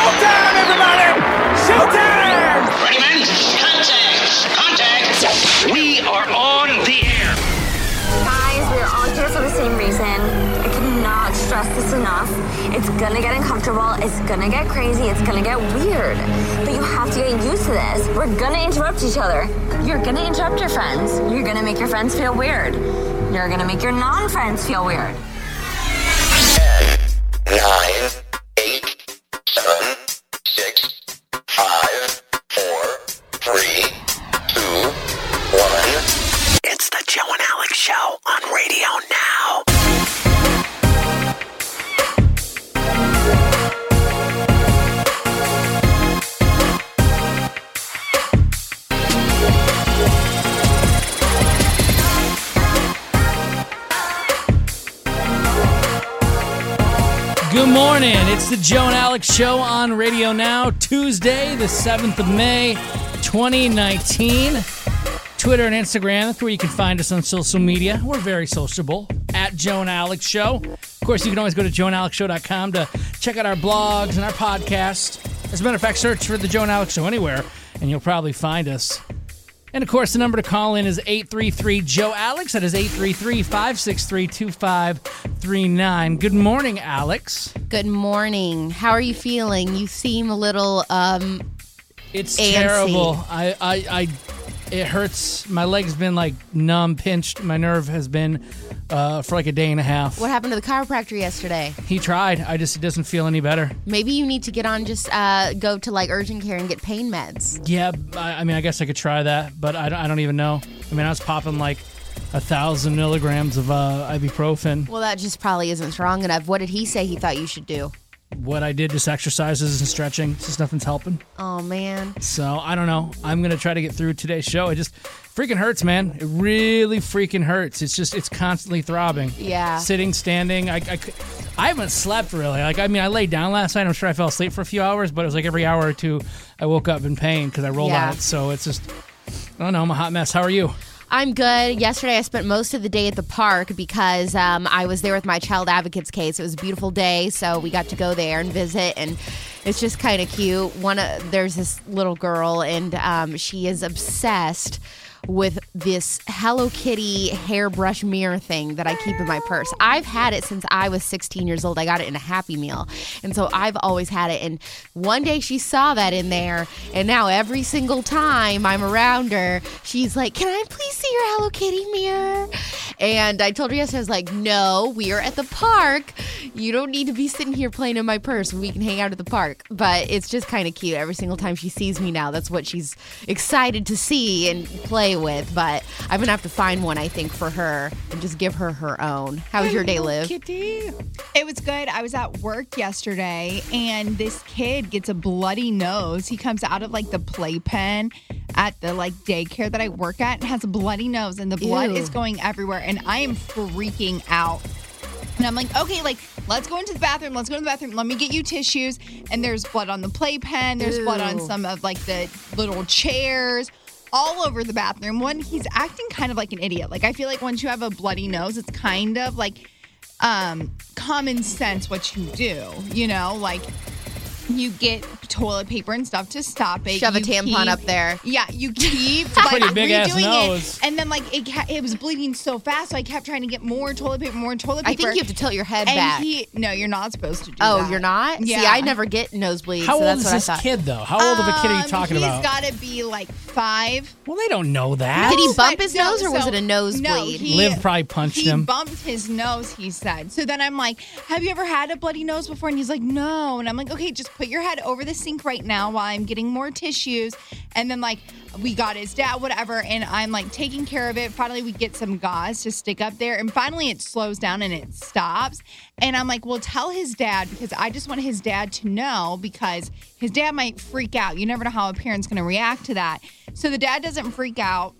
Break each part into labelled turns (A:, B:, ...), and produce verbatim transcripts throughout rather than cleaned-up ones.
A: Showtime, everybody! Showtime!
B: Ready, men? Contact! Contact! We are on the air.
C: Guys, we're all here for the same reason. I cannot stress this enough. It's gonna get uncomfortable, it's gonna get crazy, it's gonna get weird. But you have to get used to this. We're gonna interrupt each other. You're gonna interrupt your friends. You're gonna make your friends feel weird. You're gonna make your non-friends feel weird.
D: ten, nine, eight, seven, six, five, four, three, two, one. It's the Joe and Alex Show on radio now.
E: Good morning. It's the Joe and Alex Show on Radio Now, Tuesday, the seventh of May, twenty nineteen. Twitter and Instagram, that's where you can find us on social media. We're very sociable, at Joe and Alex Show. Of course, you can always go to joe and alex show dot com to check out our blogs and our podcast. As a matter of fact, search for the Joe and Alex Show anywhere, and you'll probably find us. And, of course, the number to call in is eight three three, Joe Alex. That is eight three three, five six three, two five three nine. Good morning, Alex.
F: Good morning. How are you feeling? You seem a little, um,
E: It's
F: antsy.
E: terrible. I, I, I, it hurts. My leg's been, like, numb, pinched. My nerve has been uh, for, like, a day and a half.
F: What happened to the chiropractor yesterday?
E: He tried. I just, it doesn't feel any better.
F: Maybe you need to get on, just uh, go to, like, urgent care and get pain meds.
E: Yeah, I, I mean, I guess I could try that, but I don't, I don't even know. I mean, I was popping, like, a thousand milligrams of uh, ibuprofen.
F: Well, that just probably isn't strong enough. What did he say he thought you should do?
E: What I did, just exercises and stretching. Just nothing's helping.
F: Oh, man.
E: So, I don't know. I'm going to try to get through today's show. It just freaking hurts, man. It really freaking hurts. It's just, it's constantly throbbing.
F: Yeah.
E: Sitting, standing. I, I, I haven't slept really. Like, I mean, I laid down last night. I'm sure I fell asleep for a few hours, but it was like every hour or two I woke up in pain because I rolled
F: Yeah.
E: on it. So, it's just, I don't know. I'm a hot mess. How are you?
F: I'm good. Yesterday, I spent most of the day at the park because um, I was there with my child advocates case. It was a beautiful day, so we got to go there and visit, and it's just kind of cute. One, uh, there's this little girl, and um, she is obsessed with this Hello Kitty hairbrush mirror thing that I keep in my purse. I've had it since I was sixteen years old. I got it in a Happy Meal. And so I've always had it. And one day she saw that in there. And now every single time I'm around her, she's like, can I please see your Hello Kitty mirror? And I told her yesterday, I was like, no, we are at the park. You don't need to be sitting here playing in my purse. We can hang out at the park. But it's just kind of cute. Every single time she sees me now, that's what she's excited to see and play with. But I'm gonna have to find one, I think, for her and just give her her own. How was your day, Liv?
G: Kitty. It was good. I was at work yesterday, and this kid gets a bloody nose. He comes out of like the playpen at the like daycare that I work at and has a bloody nose, and the blood
F: Ew.
G: is going everywhere, and I am freaking out. And I'm like, okay, like, let's go into the bathroom. Let's go to the bathroom. Let me get you tissues. And there's blood on the playpen. There's blood on
F: Ew.
G: some of like the little chairs. All over the bathroom. One, he's acting kind of like an idiot. Like, I feel like once you have a bloody nose, it's kind of like um, common sense what you do. You know, like you get toilet paper and stuff to stop it.
F: Shove a
G: You
F: tampon
G: keep-
F: up there.
G: Yeah, you keep like
E: Pretty big-ass
G: redoing
E: nose.
G: it, and then like it, ca- it was bleeding so fast, so I kept trying to get more toilet paper, more toilet paper.
F: I think you have to tilt your head
G: and
F: back.
G: he, no, you're not supposed to do
F: oh,
G: that.
F: you're not?
G: Yeah.
F: See, I never get nosebleeds,
E: How
F: so
E: old
F: that's
E: is
F: what I
E: this
F: thought.
E: kid, though? How old of a kid are you
G: Um,
E: talking
G: he's
E: about?
G: got to be like five.
E: Well, they don't know that.
F: Did he
G: No,
F: bump
G: but
F: his
G: no,
F: nose, or was
G: so-
F: it a nosebleed?
G: No, he,
E: Liv probably punched
G: he
E: him.
G: bumped his nose, he said. So then I'm like, have you ever had a bloody nose before? And he's like, no. And I'm like, okay, just put your head over the sink right now while I'm getting more tissues. And then like we got his dad, whatever, and I'm like taking care of it. Finally, we get some gauze to stick up there, and finally it slows down and it stops. And I'm like, well, tell his dad, because I just want his dad to know, because his dad might freak out. You never know how a parent's going to react to that. So the dad doesn't freak out.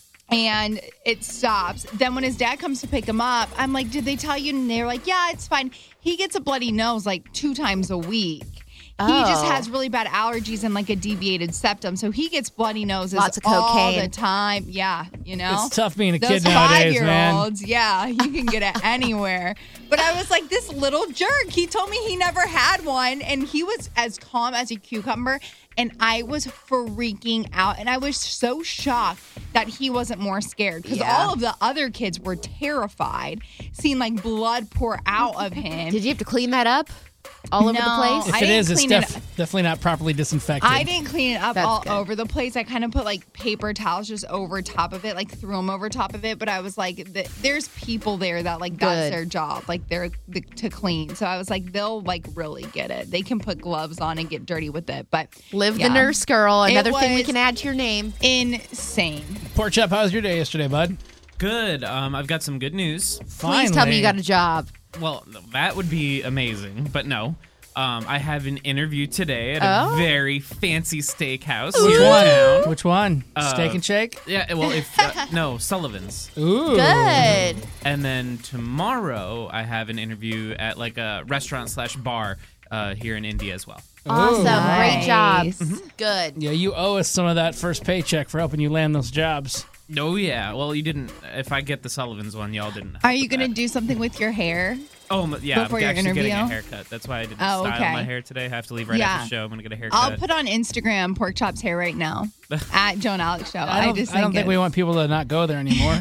G: And it stops. Then when his dad comes to pick him up, I'm like, did they tell you? And they're like, yeah, it's fine. He gets a bloody nose like two times a week. He just
F: Oh.
G: has really bad allergies and like a deviated septum, so he gets bloody noses
F: Lots of
G: all
F: cocaine.
G: the time. Yeah, you know,
E: It's tough being a
G: those
E: kid nowadays, man.
G: five-year-olds. Yeah, you can get it anywhere. But I was like, this little jerk. He told me he never had one, and he was as calm as a cucumber. And I was freaking out, and I was so shocked that he wasn't more scared because
F: Yeah.
G: all of the other kids were terrified, seeing like blood pour out of him.
F: Did you have to clean that up all over the
G: No.
F: place?
E: If
G: I
E: it
G: didn't
E: is, it's
G: clean it
E: def- definitely not properly disinfected.
G: I didn't clean it up
F: That's
G: all
F: good.
G: over the place. I kind of put like paper towels just over top of it, like threw them over top of it. But I was like, th- there's people there that like that's
F: Good.
G: their job, like they're the, to clean. So I was like, they'll like really get it. They can put gloves on and get dirty with it. But
F: Live
G: yeah.
F: the nurse girl.
G: It
F: Another thing we
G: was-
F: can add to your name.
G: insane.
E: Pork Chop, how was your day yesterday, bud?
H: Good. Um, I've got some good news.
F: Please tell me you got a job.
H: Well, that would be amazing, but no. Um, I have an interview today at
F: Oh?
H: a very fancy steakhouse
E: Which
H: here in
E: one?
H: town.
E: Which one?
H: Uh,
E: Steak and Shake?
H: Yeah, well, if uh, no, Sullivan's.
E: Ooh.
F: Good.
H: And then tomorrow I have an interview at like a restaurant slash bar uh, here in India as well.
F: Awesome. Great job.
G: Nice.
F: Good.
E: Yeah, you owe us some of that first paycheck for helping you land those jobs.
H: Oh yeah. Well, you didn't. If I get the Sullivan's one, y'all didn't.
G: Are you gonna do something with your hair?
H: Oh m- yeah,
G: before
H: I'm
G: your
H: actually getting a
G: interview?
H: haircut. That's why I didn't
G: Oh,
H: style
G: okay.
H: my hair today. I have to leave right
G: Yeah.
H: after the show. I'm gonna get a haircut.
G: I'll put on Instagram Pork Chop's hair right now at Joe and Alex Show.
E: I don't,
G: just
E: I don't think
G: it-
E: we want people to not go there anymore.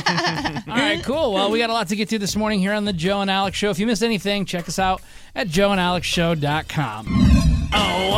E: All right, cool. Well, we got a lot to get to this morning here on the Joe and Alex Show. If you missed anything, check us out at joe and alex show dot com.
A: Oh,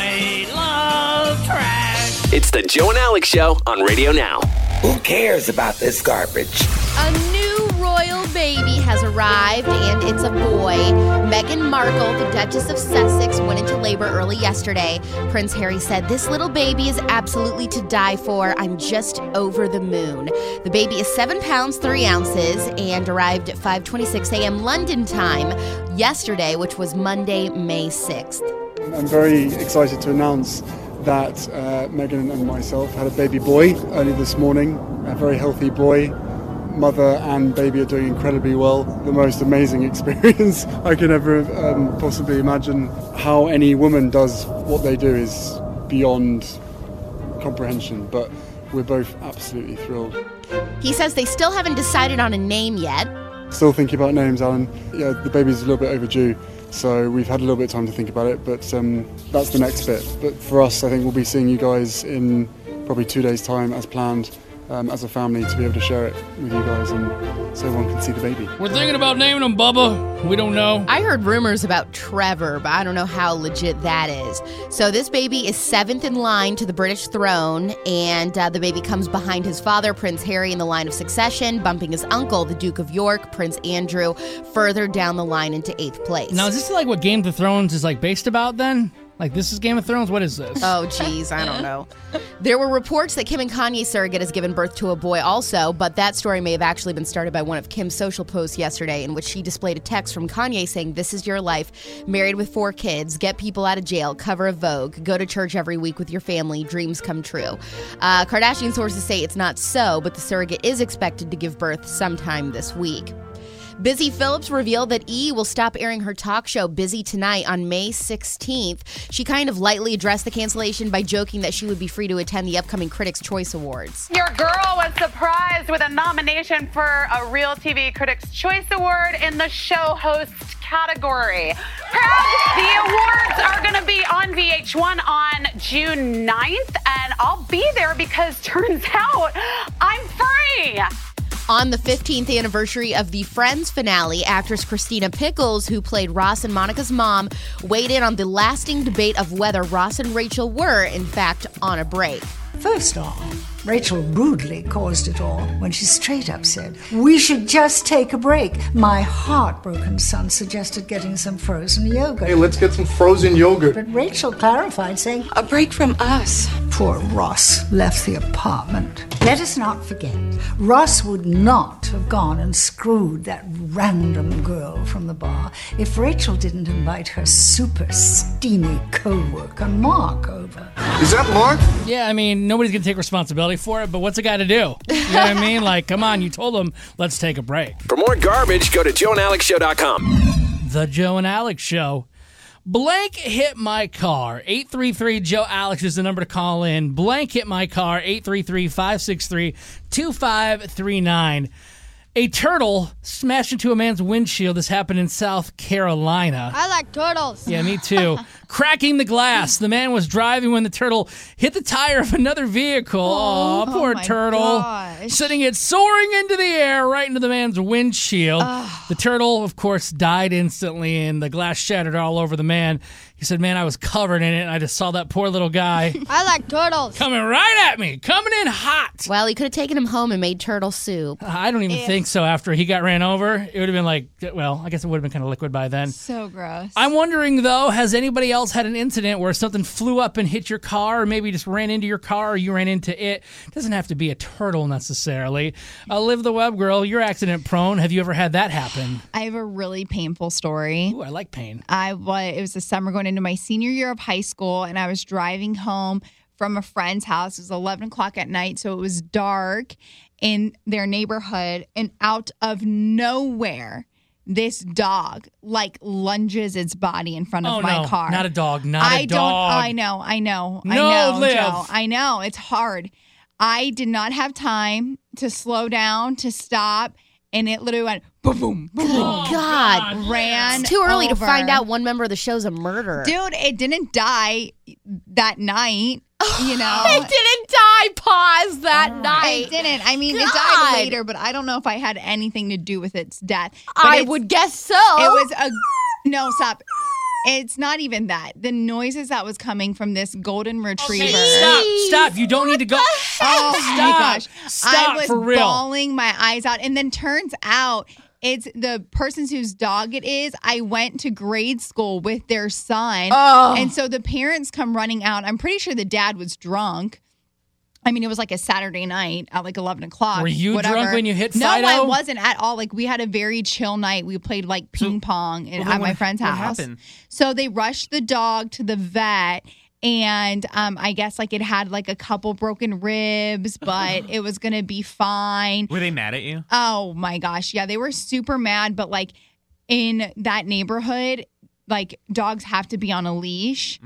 A: I love trash.
I: It's the Joe and Alex Show on Radio Now.
J: Who cares about this garbage?
F: A new royal baby has arrived, and it's a boy. Meghan Markle, the Duchess of Sussex, went into labor early yesterday. Prince Harry said, "This little baby is absolutely to die for. I'm just over the moon." The baby is seven pounds, three ounces, and arrived at five twenty-six a.m. London time yesterday, which was Monday, May sixth.
K: I'm very excited to announce that uh, Megan and myself had a baby boy early this morning, a very healthy boy. Mother and baby are doing incredibly well. The most amazing experience I could ever um, possibly imagine. How any woman does what they do is beyond comprehension, but we're both absolutely thrilled.
F: He says they still haven't decided on a name yet.
K: Still thinking about names, Alan. Yeah, the baby's a little bit overdue, so we've had a little bit of time to think about it, but um, that's the next bit. But for us, I think we'll be seeing you guys in probably two days' time as planned, um, as a family, to be able to share it with you guys and so everyone can see the baby.
E: We're thinking about naming him Bubba. We don't know.
F: I heard rumors about Trevor, but I don't know how legit that is. So this baby is seventh in line to the British throne, and uh, the baby comes behind his father, Prince Harry, in the line of succession, bumping his uncle, the Duke of York, Prince Andrew, further down the line into eighth place.
E: Now, is this like what Game of Thrones is like based about then? Like, this is Game of Thrones? What is this?
F: Oh, geez, I don't know. There were reports that Kim and Kanye's surrogate has given birth to a boy also, but that story may have actually been started by one of Kim's social posts yesterday, in which she displayed a text from Kanye saying, "This is your life, married with four kids, get people out of jail, cover of Vogue, go to church every week with your family, dreams come true." Uh, Kardashian sources say it's not so, but the surrogate is expected to give birth sometime this week. Busy Phillips revealed that E! will stop airing her talk show Busy Tonight on May sixteenth. She kind of lightly addressed the cancellation by joking that she would be free to attend the upcoming Critics' Choice Awards.
L: Your girl was surprised with a nomination for a Real T V Critics' Choice Award in the show host category. Proud, the awards are going to be on V H one on June ninth, and I'll be there because turns out I'm free.
F: On the fifteenth anniversary of the Friends finale, actress Christina Pickles, who played Ross and Monica's mom, weighed in on the lasting debate of whether Ross and Rachel were, in fact, on a break.
M: First off, Rachel rudely caused it all when she straight up said, "We should just take a break." My heartbroken son suggested getting some frozen yogurt.
N: Hey, let's get some frozen yogurt.
M: But Rachel clarified, saying, "A break from us." Poor Ross left the apartment. Let us not forget, Ross would not have gone and screwed that random girl from the bar if Rachel didn't invite her super steamy co-worker Mark over.
N: Is that Mark?
E: Yeah, I mean, nobody's going to take responsibility for it, but what's a guy to do? You know what I mean? Like, come on, you told him, let's take a break.
I: For more garbage, go to joe and alex show dot com.
E: The Joe and Alex Show. Blank hit my car. eight three three Joe Alex is the number to call in. Blank hit my car. eight three three, five six three, two five three nine. A turtle smashed into a man's windshield. This happened in South Carolina.
O: I like turtles.
E: Yeah, me too. Cracking the glass. The man was driving when the turtle hit the tire of another vehicle. Oh,
G: Oh,
E: poor
G: my
E: turtle.
G: gosh.
E: Sending it soaring into the air right into the man's windshield. The turtle, of course, died instantly, and the glass shattered all over the man. He said, man, I was covered in it, and I just saw that poor little guy
O: I like turtles.
E: coming right at me, coming in hot.
F: Well, he could have taken him home and made turtle soup.
E: I don't even think so. After he got ran over, it would have been like, well, I guess it would have been kind of liquid by then.
G: So gross.
E: I'm wondering, though, has anybody else had an incident where something flew up and hit your car, or maybe just ran into your car, or you ran into it? It doesn't have to be a turtle necessarily. Uh, Liv the Web Girl, you're accident prone. Have you ever had that happen?
G: I have a really painful story.
E: Ooh, I like pain.
G: I was, it was the summer going into my senior year of high school, and I was driving home from a friend's house. It was eleven o'clock at night, so it was dark in their neighborhood, and out of nowhere, this dog like lunges its body in front of
E: Oh,
G: my
E: no,
G: car.
E: not a dog, not
G: I
E: a
G: don't.
E: dog.
G: I know. I know. I
E: No,
G: know,
E: Liv.
G: Joe. I know. It's hard. I did not have time to slow down, to stop, and it literally went boom, boom, boom, boom.
F: God.
G: Ran
F: It's too early to
G: over.
F: find out one member of the show's a murderer.
G: Dude, it didn't die that night, you know.
F: It didn't die, pause that night.
G: It didn't. I mean, it
F: God.
G: died later, but I don't know if I had anything to do with its death. But
F: I
G: it's-
F: would guess so.
G: It was a no, stop. It's not even that. The noises that was coming from this golden retriever.
E: Stop, stop. You don't need to go.
G: Oh my
E: Stop.
G: gosh.
E: Stop
G: I was
E: for real.
G: bawling my eyes out. And then turns out it's the person whose dog it is. I went to grade school with their son.
F: Oh.
G: And so the parents come running out. I'm pretty sure the dad was drunk. I mean, it was like a Saturday night at like eleven o'clock.
E: Were you
G: whatever.
E: drunk when you hit
G: No,
E: Fido?
G: I wasn't at all. Like, we had a very chill night. We played like ping pong in,
H: well,
G: at
H: what-
G: my friend's
H: what
G: house.
H: happened?
G: So they rushed the dog to the vet. And um, I guess like it had like a couple broken ribs, but it was going to be fine.
H: Were they mad at you?
G: Oh my gosh. Yeah, they were super mad. But like in that neighborhood, like dogs have to be on a leash.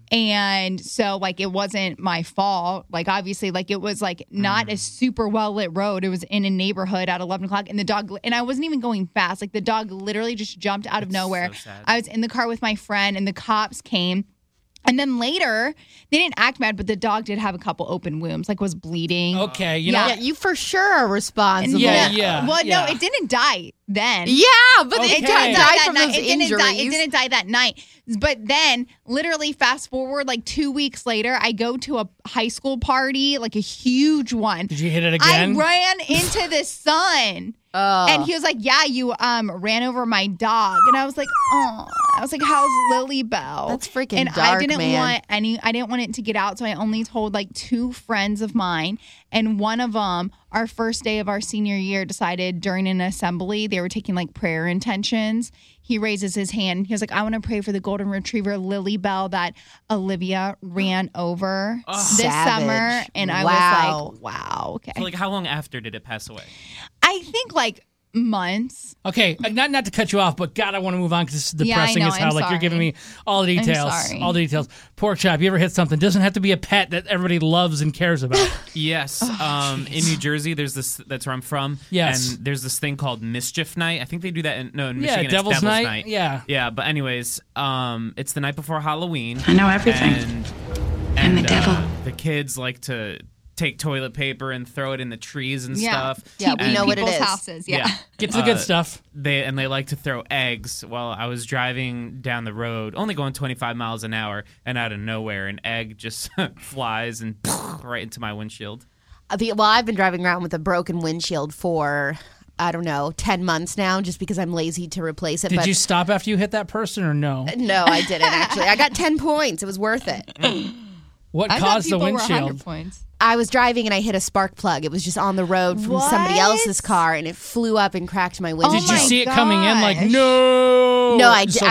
G: And so like it wasn't my fault. Like obviously like it was like not a super well lit road. It was in a neighborhood at eleven o'clock and the dog, and I wasn't even going fast. Like the dog literally just jumped out of nowhere.
H: so sad.
G: I was in the car with my friend and the cops came. And then later, they didn't act mad, but the dog did have a couple open wounds, like was bleeding.
E: Okay, you
G: Yeah.
E: know.
F: Yeah, you for sure are responsible.
E: Yeah, yeah.
G: Well,
E: yeah.
G: no, it didn't die then.
F: Yeah, but
E: Okay.
F: it
G: It
F: didn't
G: didn't
F: die
G: die that
F: from
G: night.
F: those
G: It didn't
F: injuries.
G: die. It didn't die that night. But then, literally, fast forward like two weeks later, I go to a high school party, like a huge one.
E: Did you hit it again?
G: I ran into the sun.
F: Oh.
G: And he was like, yeah, you um ran over my dog. And I was like, oh. I was like, how's Lily Bell?
F: That's freaking
G: And I
F: dark,
G: didn't
F: man.
G: want any, I didn't want it to get out. So I only told like two friends of mine. And one of them, our first day of our senior year, decided during an assembly, they were taking like prayer intentions. He raises his hand. He was like, I want to pray for the golden retriever, Lily Bell, that Olivia ran over this
F: Savage.
G: summer. And I
F: Wow.
G: was like, wow, okay.
H: So, like, how long after did it pass away?
G: I think like months.
E: Okay, uh, not not to cut you off, but God, I want to move on because this is
G: Yeah, I
E: depressing
G: know,
E: as hell.
G: I'm
E: Like you're giving
G: sorry.
E: me all the
G: I'm
E: details,
G: sorry.
E: all the details. Pork chop. You ever hit something? Doesn't have to be a pet that everybody loves and cares about.
H: Yes.
G: Oh,
H: um, in New Jersey, there's this. That's where I'm from.
E: Yes.
H: And there's this thing called Mischief Night. I think they do that in no in
E: Yeah,
H: Michigan. it's
E: Devil's
H: Devil's
E: Night. Yeah.
H: Yeah. But anyways, um, it's the night before Halloween.
P: I know everything.
H: And,
P: I'm
H: and
P: the devil.
H: uh, the kids like to take toilet paper and throw it in the trees and
G: Yeah.
H: stuff.
F: Yeah, we
H: And-
F: know what it
G: People's
F: is.
G: houses. Yeah.
E: Get to the good
H: Uh,
E: stuff.
H: They and they like to throw eggs. Well, I was driving down the road, only going twenty-five miles an hour, and out of nowhere, an egg just flies and right into my windshield.
F: Uh, the- Well, I've been driving around with a broken windshield for, I don't know, ten months now just because I'm lazy to replace it.
E: Did
F: but
E: you stop after you hit that person or no?
F: No, I didn't actually. I got ten points. It was worth it.
E: What
G: I thought
E: caused the
G: people were one
E: windshield?
G: hundred points.
F: I was driving and I hit a spark plug. It was just on the road from somebody
G: What?
F: else's car and it flew up and cracked my windshield.
E: Did you
G: my
E: see it coming in like
G: gosh.
E: no?
F: No, I, d-
E: So
F: I
E: quick?
F: was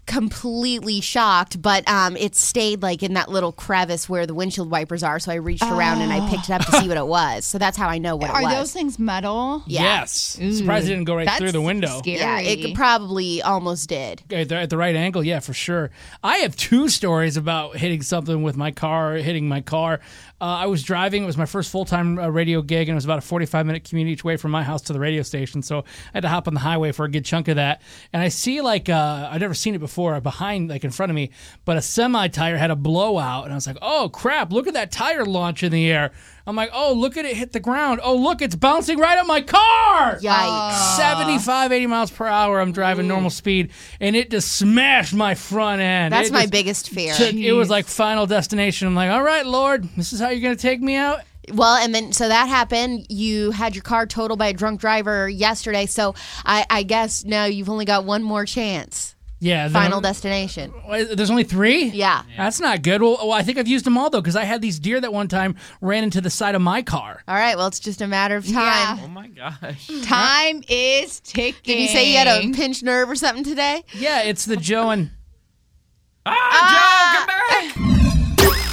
F: completely shocked, but um, it stayed like in that little crevice where the windshield wipers are. So I reached around and I picked it up to see what it was. So that's how I know what
G: Are
F: it was.
G: those things metal?
F: Yeah.
E: Yes. Surprised it didn't go right
G: That's
E: through the window.
G: scary.
F: Yeah, it probably almost did.
E: At the, at the right angle, yeah, for sure. I have two stories about hitting something with my car, hitting my car. Uh, I was driving. It was my first full-time uh, radio gig, and it was about a forty-five minute commute each way from my house to the radio station. So I had to hop on the highway for a good chunk of that. And I see, like, uh, I've never seen it before, behind, like, in front of me, but a semi-tire had a blowout. And I was like, oh, crap, look at that tire launch in the air. I'm like, oh, look at it hit the ground. Oh, look, it's bouncing right at my car.
F: Yikes.
E: seventy-five, eighty miles per hour. I'm driving normal speed, and it just smashed my front end.
F: That's
E: It
F: my
E: just
F: biggest fear.
E: took- it was like Final Destination. I'm like, all right, Lord, this is how you're going to take me out?
F: Well, and then so that happened. You had your car totaled by a drunk driver yesterday. So I, I guess now you've only got one more chance.
E: Yeah. then-
F: Final Destination.
E: Wait, There's only three?
F: Yeah.
E: That's not good. Well, well, I think I've used them all, though, because I had these deer that one time ran into the side of my car.
F: All right. Well, it's just a matter of time.
H: Oh my gosh.
G: Time is ticking.
F: Did you say you had a pinched nerve or something today?
E: Yeah, it's the Joe and...
H: Ah, Joe, come back!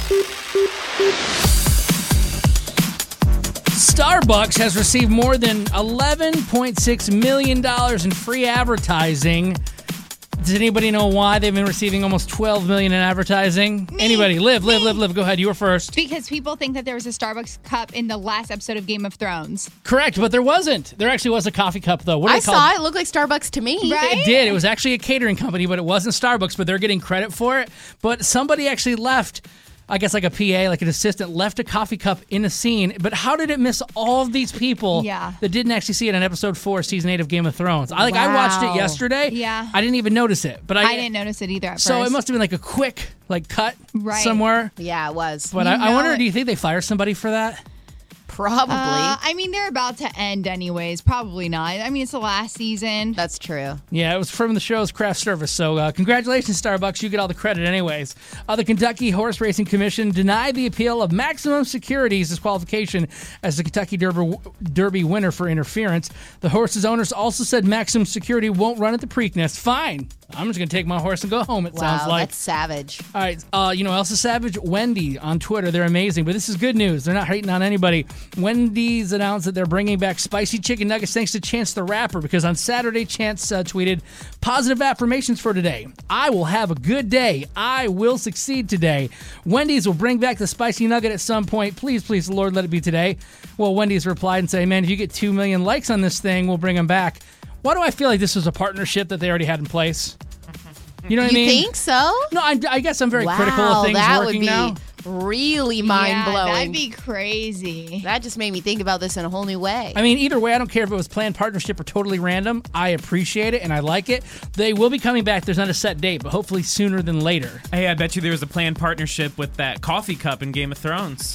E: Starbucks has received more than eleven point six million dollars in free advertising. Does anybody know why they've been receiving almost twelve million dollars in advertising?
G: Me.
E: Anybody? Live, live, live, live. Go ahead. You were first.
G: Because people think that there was a Starbucks cup in the last episode of Game of Thrones.
E: Correct, but there wasn't. There actually was a coffee cup, though. What are
F: I
E: they called?
F: saw it. It looked like Starbucks to me.
G: Right?
E: It did. It was actually a catering company, but it wasn't Starbucks, but they're getting credit for it. But somebody actually left, I guess like a P A, like an assistant, left a coffee cup in a scene. But how did it miss all of these people
G: Yeah.
E: that didn't actually see it on episode four, season eight of Game of Thrones? I like I watched
F: Wow.
E: it yesterday.
G: Yeah.
E: I didn't even notice it. But I,
G: I didn't notice it either at
E: So
G: first.
E: it must have been like a quick like cut
G: Right.
E: somewhere.
F: Yeah, it was.
E: But
G: You
E: I, I
G: know
E: wonder,
G: it-
E: do you think they fire somebody for that?
F: Probably.
G: Uh, I mean, they're about to end anyways. Probably not. I mean, it's the last season.
F: That's true.
E: Yeah, it was from the show's craft service. So uh, congratulations, Starbucks. You get all the credit anyways. Uh, the Kentucky Horse Racing Commission denied the appeal of Maximum Security's disqualification as the Kentucky Derby, Derby winner for interference. The horse's owners also said Maximum Security won't run at the Preakness. Fine. I'm just going to take my horse and go home, it
F: Wow,
E: sounds like.
F: that's savage.
E: All right, uh, you know, Elsa Savage, Wendy on Twitter. They're amazing, but this is good news. They're not hating on anybody. Wendy's announced that they're bringing back spicy chicken nuggets thanks to Chance the Rapper, because on Saturday, Chance uh, tweeted, positive affirmations for today. I will have a good day. I will succeed today. Wendy's will bring back the spicy nugget at some point. Please, please, Lord, let it be today. Well, Wendy's replied and said, man, if you get two million likes on this thing, we'll bring them back. Why do I feel like this was a partnership that they already had in place? You know what
F: you
E: I mean?
F: think so?
E: No, I, I guess I'm very
F: wow,
E: critical of things
F: that
E: working
F: would be
E: now.
F: really mind
G: Yeah,
F: blowing.
G: that'd be crazy.
F: That just made me think about this in a whole new way.
E: I mean, either way, I don't care if it was planned partnership or totally random. I appreciate it and I like it. They will be coming back. There's not a set date, but hopefully sooner than later.
H: Hey, I bet you there was a planned partnership with that coffee cup in Game of Thrones.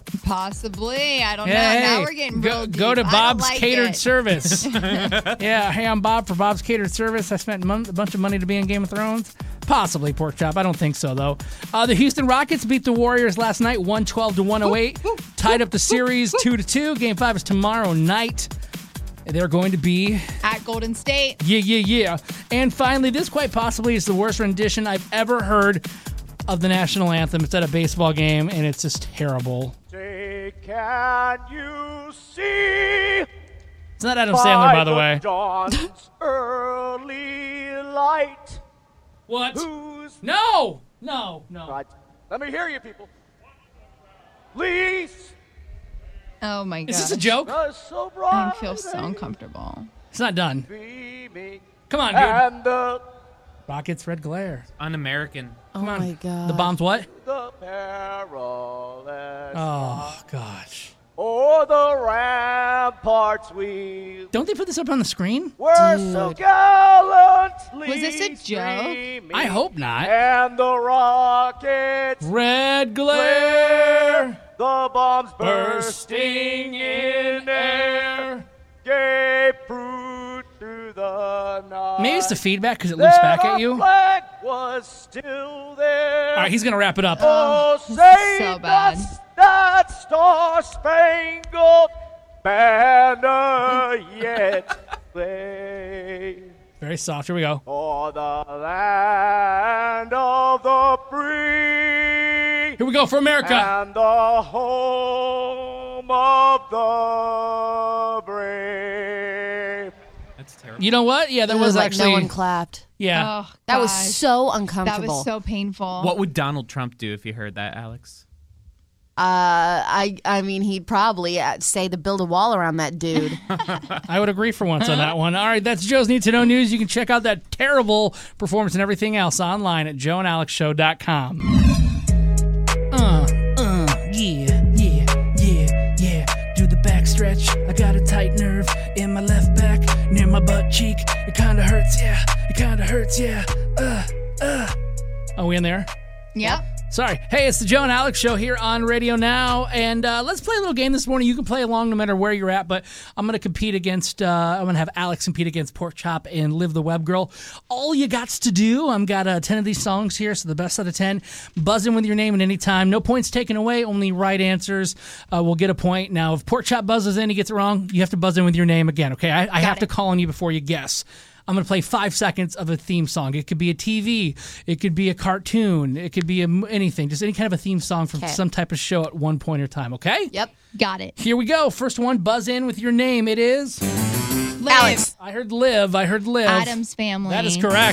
G: Possibly. I don't
E: Hey,
G: know.
E: hey,
G: Now we're getting
E: go,
G: real deep.
E: go to
G: I don't
E: Bob's
G: like
E: Catered
G: it.
E: Service. Yeah, hey, I'm Bob for Bob's Catered Service. I spent mon- a bunch of money to be in Game of Thrones. Possibly pork chop. I don't think so, though. Uh, the Houston Rockets beat the Warriors last night, one twelve to one oh eight. Tied up the series two to two. Game five is tomorrow night. They're going to be
G: At Golden State.
E: Yeah, yeah, yeah. And finally, this quite possibly is the worst rendition I've ever heard of the national anthem. It's at a baseball game, and it's just terrible.
A: Say, can you see?
E: It's not Adam Sandler, by the way.
A: Dawn's early light.
E: What?
A: Who's
E: No! No, no.
A: right? Let me hear you, people. Please.
G: Oh my god.
E: Is this a joke?
A: The so
G: I
A: bright
G: feel so uncomfortable.
E: It's not done.
A: beaming,
E: Come on, dude.
A: and the
E: Rockets, red glare.
H: Un-American.
F: oh my god.
E: The bomb's what?
A: the perilous
E: Oh, gosh.
A: o'er the ramparts we
E: Don't they put this up on the screen?
A: were so gallantly
G: Was this a joke?
A: streaming,
E: I hope not.
A: and the rockets
E: Red glare
A: the bombs
E: bursting in air.
A: gave fruit through the night.
E: Maybe it's the feedback because it loops back at you.
A: The flag was still there.
E: All right, he's going to wrap it up.
A: Oh,
G: this is
A: say
G: so bad.
A: does that star-spangled banner yet play?
E: Very Very soft. Here we go.
A: For the land of the free.
E: Here we go for America.
A: And the home of the brave.
H: That's terrible.
E: You know what? Yeah, that was,
F: like
E: actually.
F: no one clapped.
E: Yeah.
G: Oh,
F: That was
G: gosh.
F: so
G: That
F: uncomfortable.
G: was so painful.
H: What would Donald Trump do if he heard that, Alex?
F: Uh, I I mean, he'd probably uh, say to build a wall around that dude.
E: I would agree for once on that one. All right, that's Joe's Need to Know News. You can check out that terrible performance and everything else online at joe and alex show dot com. Uh, uh, yeah, yeah, yeah, yeah. Do the back stretch. I got a tight nerve in my left back near my butt cheek. It kind of hurts, yeah. It kind of hurts, yeah. Uh, uh. Are we in there?
G: Yep.
E: Sorry. Hey, it's the Joe and Alex Show here on Radio Now, and uh, let's play a little game this morning. You can play along no matter where you're at, but I'm going to compete against, uh, I'm going to have Alex compete against Pork Chop and Liv the Web Girl. All you got to do, I've got uh, ten of these songs here, so the best out of ten. Buzz in with your name at any time. No points taken away, only right answers uh, will get a point. Now, if Pork Chop buzzes in, he gets it wrong, you have to buzz in with your name again, okay? I, I have
G: it.
E: to call on you before you guess. I'm going to play five seconds of a theme song. It could be a T V. It could be a cartoon. It could be a, anything. Just any kind of a theme song from
F: Okay.
E: some type of show at one point or time, okay?
F: Yep.
G: Got it.
E: Here we go. First one, buzz in with your name. It is...
G: Liv.
F: Alex.
E: I heard Liv. I heard Liv.
G: Adam's Family.
E: That is correct.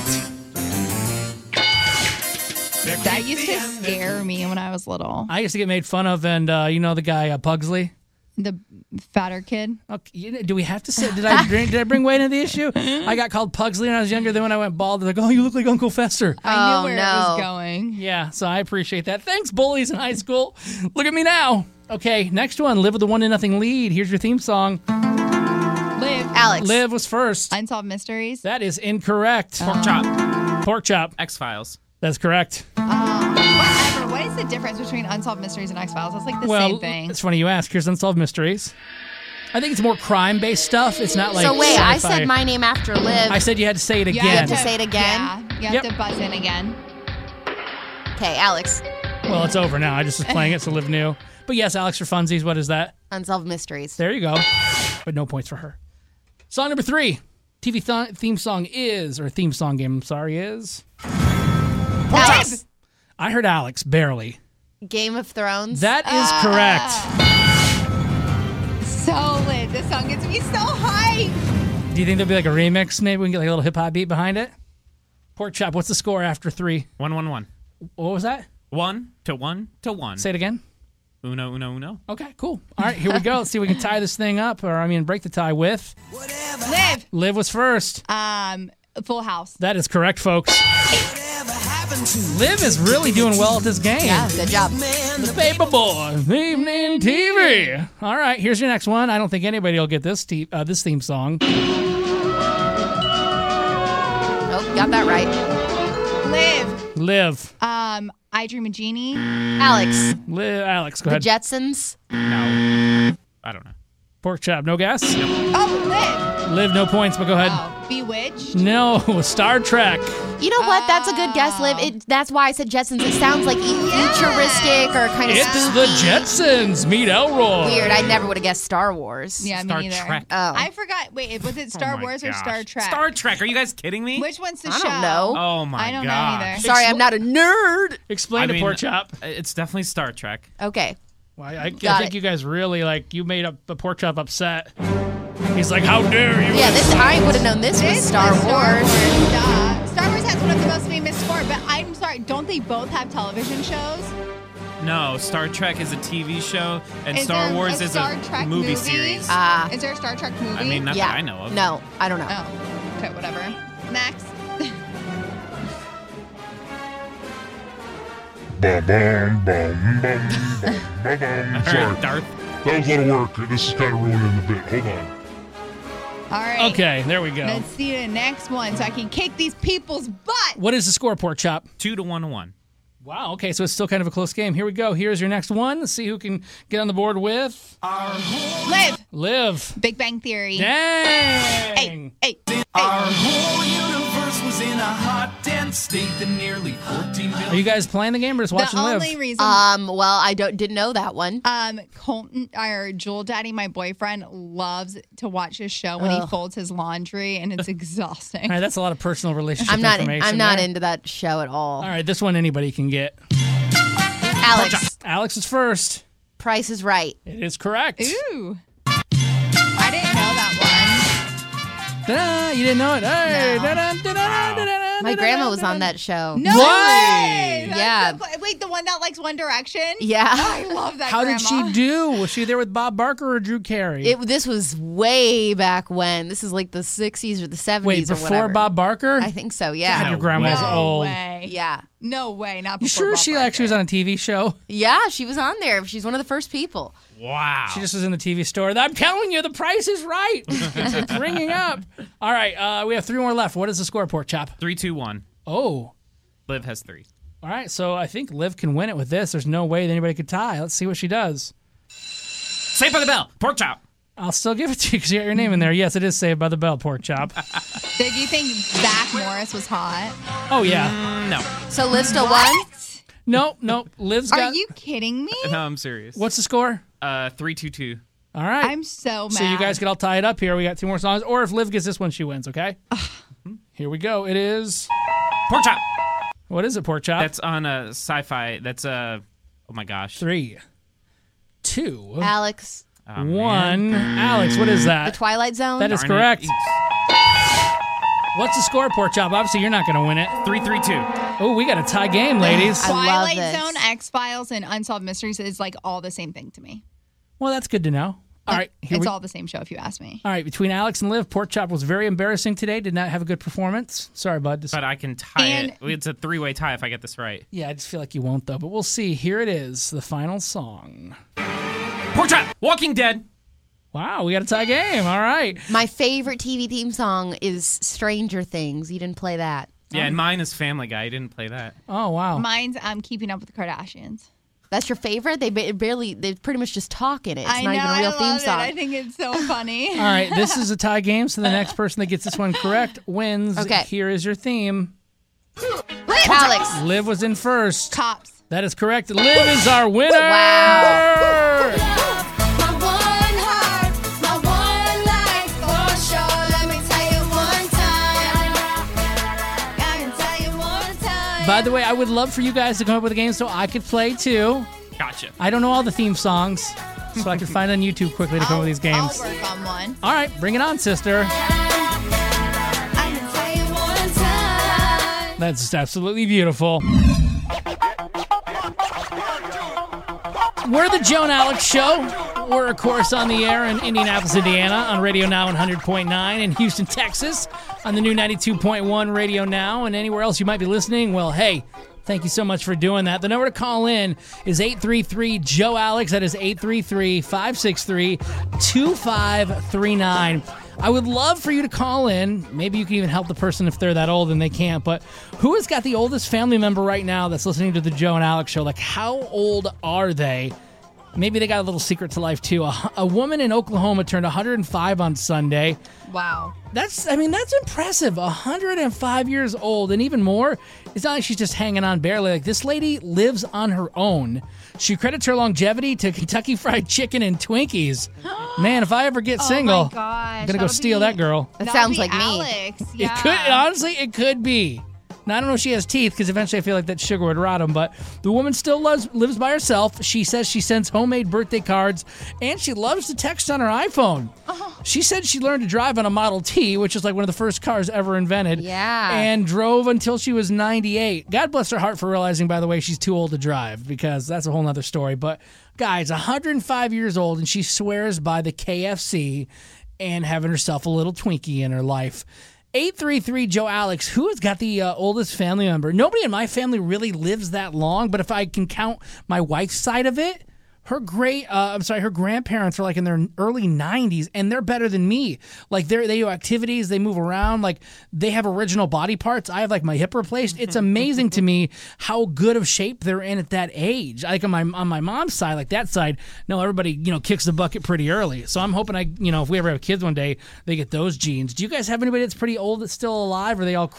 G: That used to scare me when I was little.
E: I used to get made fun of, and uh, you know the guy, uh, Pugsley?
G: The fatter kid.
E: Okay, you know, do we have to say, did I bring, did I bring weight into the issue? I got called Pugsley when I was younger. Then when I went bald, they're like, oh, you look like Uncle Fester.
G: I
F: Oh,
G: knew where
F: no.
G: it was going.
E: Yeah, so I appreciate that. Thanks, bullies in high school. Look at me now. Okay, next one. Live with the one to nothing lead. Here's your theme song.
G: Liv.
F: Alex.
E: Liv was first.
G: Unsolved Mysteries.
E: That is incorrect.
H: Pork chop.
E: Pork chop.
H: X-Files.
E: That's correct.
G: Uh, whatever. What is the difference between Unsolved Mysteries and X-Files? It's like the
E: well,
G: same thing.
E: it's funny you ask. Here's Unsolved Mysteries. I think it's more crime-based stuff. It's not like
F: So wait, I
E: sci-fi.
F: said my name after Liv.
E: I said you had to say it
G: You
E: again.
F: have to say it again?
G: Yeah, you have
E: Yep.
G: to buzz in again.
F: Okay, Alex.
E: Well, it's over now. I just was playing it, so Liv knew. But yes, Alex for funsies. What is that?
F: Unsolved Mysteries.
E: There you go. But no points for her. Song number three. T V th- theme song is, or theme song game, I'm sorry, is...
F: Alex.
E: I heard Alex, barely.
F: Game of Thrones.
E: That is correct.
G: So lit. This song gets me so hyped.
E: Do you think there'll be like a remix? Maybe we can get like a little hip-hop beat behind it? Pork chop, what's the score after three?
H: One, one, one.
E: What was that?
H: One to one to one.
E: Say it again.
H: Uno, uno, uno.
E: Okay, cool. All right, here we go. Let's see if we can tie this thing up, or I mean break the tie with...
G: Liv.
E: Liv was first.
G: Um, Full House.
E: That is correct, folks. Liv is really doing well at this game.
F: Yeah, good job.
E: The Paper Boy, Evening T V. All right, here's your next one. I don't think anybody will get this te- uh, this theme song.
F: Oh, got that right.
G: Liv.
E: Liv.
G: Um, I Dream of Jeannie.
F: Alex.
E: Liv. Alex, go
F: The
E: ahead.
F: Jetsons.
H: No. I don't know.
E: Pork chop, no guess?
G: Oh, Liv.
E: Liv, no points, but go ahead.
G: Oh, Bewitched.
E: No, Star Trek.
F: You know what? That's a good guess, Liv. It, that's why I said Jetsons. It sounds like e- futuristic or kind of
E: It's
F: spooky.
E: the Jetsons. Meet Elroy.
F: Weird. I never would have guessed Star Wars.
G: Yeah,
H: Star
G: me neither.
H: Trek.
F: Oh.
G: I forgot. Wait, was it Star
H: Oh my
G: Wars or
H: gosh.
G: Star Trek?
H: Star Trek. Are you guys kidding me?
G: Which one's the
F: I
G: show?
F: don't know.
H: Oh my
G: I don't
H: gosh.
G: know either.
F: Sorry, I'm not a nerd.
E: Explain
H: I
E: to
H: mean,
E: Pork chop.
H: It's definitely Star Trek.
F: Okay.
E: Well, I, I, I
F: Got
E: think
F: it.
E: you guys really, like, you made up the Pork chop upset. He's like, how dare you?
F: Yeah, this I would have known this, was
G: This
F: Star
G: was
F: Wars.
G: Star Wars. Duh. Star Wars has one of the most famous four, but I'm sorry, don't they both have television shows?
H: No, Star Trek is a T V show, and
G: Is
H: Star
G: there
H: Wars
G: a
H: is
G: Star
H: a
G: Trek
H: movie,
G: movie?
H: series.
F: Ah.
G: Is there a Star Trek movie?
H: I mean, not
F: yeah.
H: that I know of.
F: No, I don't know.
G: Oh, okay, whatever. Next.
P: Bum, bum, bum, bum, bum, bum, bum.
H: All
P: Sorry,
H: right, Darth.
P: that was a lot of work. This is kind of ruining the bit. Hold on.
G: All right.
E: Okay, there we go.
G: Let's see the next one so I can kick these people's butt.
E: What is the score, Pork chop?
H: Two to one to one.
E: Wow, okay, so it's still kind of a close game. Here we go. Here's your next one. Let's see who can get on the board with...
G: Liv.
E: Liv.
G: Big Bang Theory.
E: Dang.
G: Hey, hey, hey.
Q: Our whole universe was in a hot den one state that nearly fourteen million.
E: Are you guys playing the game or just watching
G: the
E: live?
G: only reason.
F: Um, well, I don't didn't know that one.
G: Um, Colton, or Jewel Daddy, my boyfriend, loves to watch his show when
F: Ugh.
G: he folds his laundry, and it's exhausting.
E: All right, that's a lot of personal relationship
F: I'm not.
E: information.
F: I'm not
E: there.
F: into that show at all.
E: All right, this one anybody can get.
F: Alex.
E: Alex is first.
F: Price is Right.
E: It is correct.
G: Ooh. I didn't know that
E: Da-da, you didn't know it? Hey,
G: No.
E: da-da, da-da, da-da, da-da,
F: My
E: da-da,
F: grandma was
E: da-da.
F: on that show.
G: one. No
E: What?
G: way! That's
F: Yeah.
G: so fu- wait, the one that likes One Direction?
F: Yeah.
G: I love that
E: How
G: grandma.
E: did she do? Was she there with Bob Barker or Drew Carey?
F: It, this was way back when. This is like the sixties or the seventies
E: Wait,
F: or
E: before
F: whatever.
E: Bob Barker?
F: I think so, yeah.
E: God, your grandma's
G: No
E: old.
G: way.
F: Yeah.
G: No way, not
E: You
G: before
E: sure
G: Bob
E: she
G: Barker.
E: actually was on a T V show?
F: Yeah, she was on there. She's one of the first people.
H: Wow.
E: She just was in the T V store. I'm telling you, the price is right. It's ringing up. All right, uh, we have three more left. What is the score, Pork Chop?
H: Three, two, one.
E: Oh.
H: Liv has three.
E: All right, so I think Liv can win it with this. There's no way that anybody could tie. Let's see what she does.
H: Saved by the Bell. Pork chop.
E: I'll still give it to you because you got your name in there. Yes, it is Saved by the Bell, Pork Chop.
G: Did you think Zach Morris was hot?
E: Oh, yeah.
H: Mm, no.
F: So Liv still won?
E: No, no. Liv's got...
G: Are you kidding me?
H: No, I'm serious.
E: What's the score?
H: Uh, three, two, two.
E: All right.
G: I'm so mad.
E: So you guys can all tie it up here. We got two more songs. Or if Liv gets this one, she wins, okay? Here we go. It is...
H: Pork chop.
E: What is it, Pork Chop?
H: That's on a sci-fi. That's a. Oh my gosh.
E: Three, two,
F: Alex.
H: Oh,
E: one.
H: man.
E: Alex, what is
F: The
E: that?
F: Twilight Zone?
E: That is
H: Darn it.
E: correct. What's the score, Pork Chop? Obviously, you're not going to win it.
H: Three, three, two.
E: Oh, we got a tie game, ladies.
F: I love
G: Twilight
F: this.
G: Zone, X-Files, and Unsolved Mysteries is like all the same thing to me.
E: Well, that's good to know. All right, here
G: It's
E: we
G: all the same show if you ask me.
E: All right, between Alex and Liv, Pork Chop was very embarrassing today. Did not have a good performance. Sorry, bud. Just-
H: But I can tie
G: And-
H: it. It's a three-way tie if I get this right.
E: yeah, I just feel like you won't, though. But we'll see. Here it is, the final song.
H: Pork chop. Walking Dead.
E: Wow, we got a tie game. All right.
F: My favorite T V theme song is Stranger Things. You didn't play that.
H: Yeah, and mine is Family Guy. I didn't play that.
E: Oh, wow.
G: Mine's um, Keeping Up with the Kardashians.
F: That's your favorite? They ba- barely, they pretty much just talk in it. It's
G: I
F: not
G: know,
F: even a real
G: I
F: theme
G: love
F: song.
G: it. I think it's so funny.
E: All right, this is a tie game, so the next person that gets this one correct wins.
F: Okay.
E: Here is your theme.
F: Alex.
E: Liv was in first.
G: Cops.
E: That is correct. Liv is our winner.
F: Wow.
E: By the way, I would love for you guys to come up with a game so I could play too.
H: Gotcha.
E: I don't know all the theme songs, so I could find on YouTube quickly to come up with these games.
G: I'll work on one.
E: All right, bring it on, sister. That's absolutely beautiful. We're the Joe and Alex Show. We're, of course, on the air in Indianapolis, Indiana, on Radio Now one hundred point nine, in Houston, Texas, on the new ninety-two point one Radio Now, and anywhere else you might be listening. Well, hey, thank you so much for doing that. The number to call in is eight three three, Joe Alex. That is eight three three, five six three, two five three nine. I would love for you to call in. Maybe you can even help the person if they're that old and they can't. But who has got the oldest family member right now that's listening to the Joe and Alex Show? Like, how old are they? Maybe they got a little secret to life, too. A, a woman in Oklahoma turned one hundred five on Sunday.
G: Wow.
E: That's, I mean, that's impressive. one hundred five years old, and even more, it's not like she's just hanging on barely. Like, this lady lives on her own. She credits her longevity to Kentucky Fried Chicken and Twinkies. Man, if I ever get single,
G: Oh my gosh,
E: I'm gonna go
G: that'll
E: steal
G: be-
E: that girl.
F: That
G: That'll
F: sounds
G: be
F: like me.
G: Alex. Yeah.
E: It could, honestly, it could be. Now, I don't know if she has teeth because eventually I feel like that sugar would rot them, but the woman still loves, lives by herself. She says she sends homemade birthday cards, and she loves to text on her iPhone.
G: Oh.
E: She said she learned to drive on a Model T, which is like one of the first cars ever invented.
F: Yeah.
E: And drove until she was ninety-eight. God bless her heart for realizing, by the way, she's too old to drive, because that's a whole nother story. But, guys, one hundred five years old, and she swears by the K F C and having herself a little Twinkie in her life. eight three three, Joe Alex, who has got the uh, oldest family member? Nobody in my family really lives that long, but if I can count my wife's side of it, her great, uh, I'm sorry, her grandparents are like in their early nineties, and they're better than me. Like, they they do activities, they move around, like, they have original body parts. I have, like, my hip replaced. It's amazing to me how good of shape they're in at that age. Like, on my on my mom's side, like that side, no, everybody, you know, kicks the bucket pretty early. So I'm hoping I, you know, if we ever have kids one day, they get those genes. Do you guys have anybody that's pretty old that's still alive, or are they all croaked?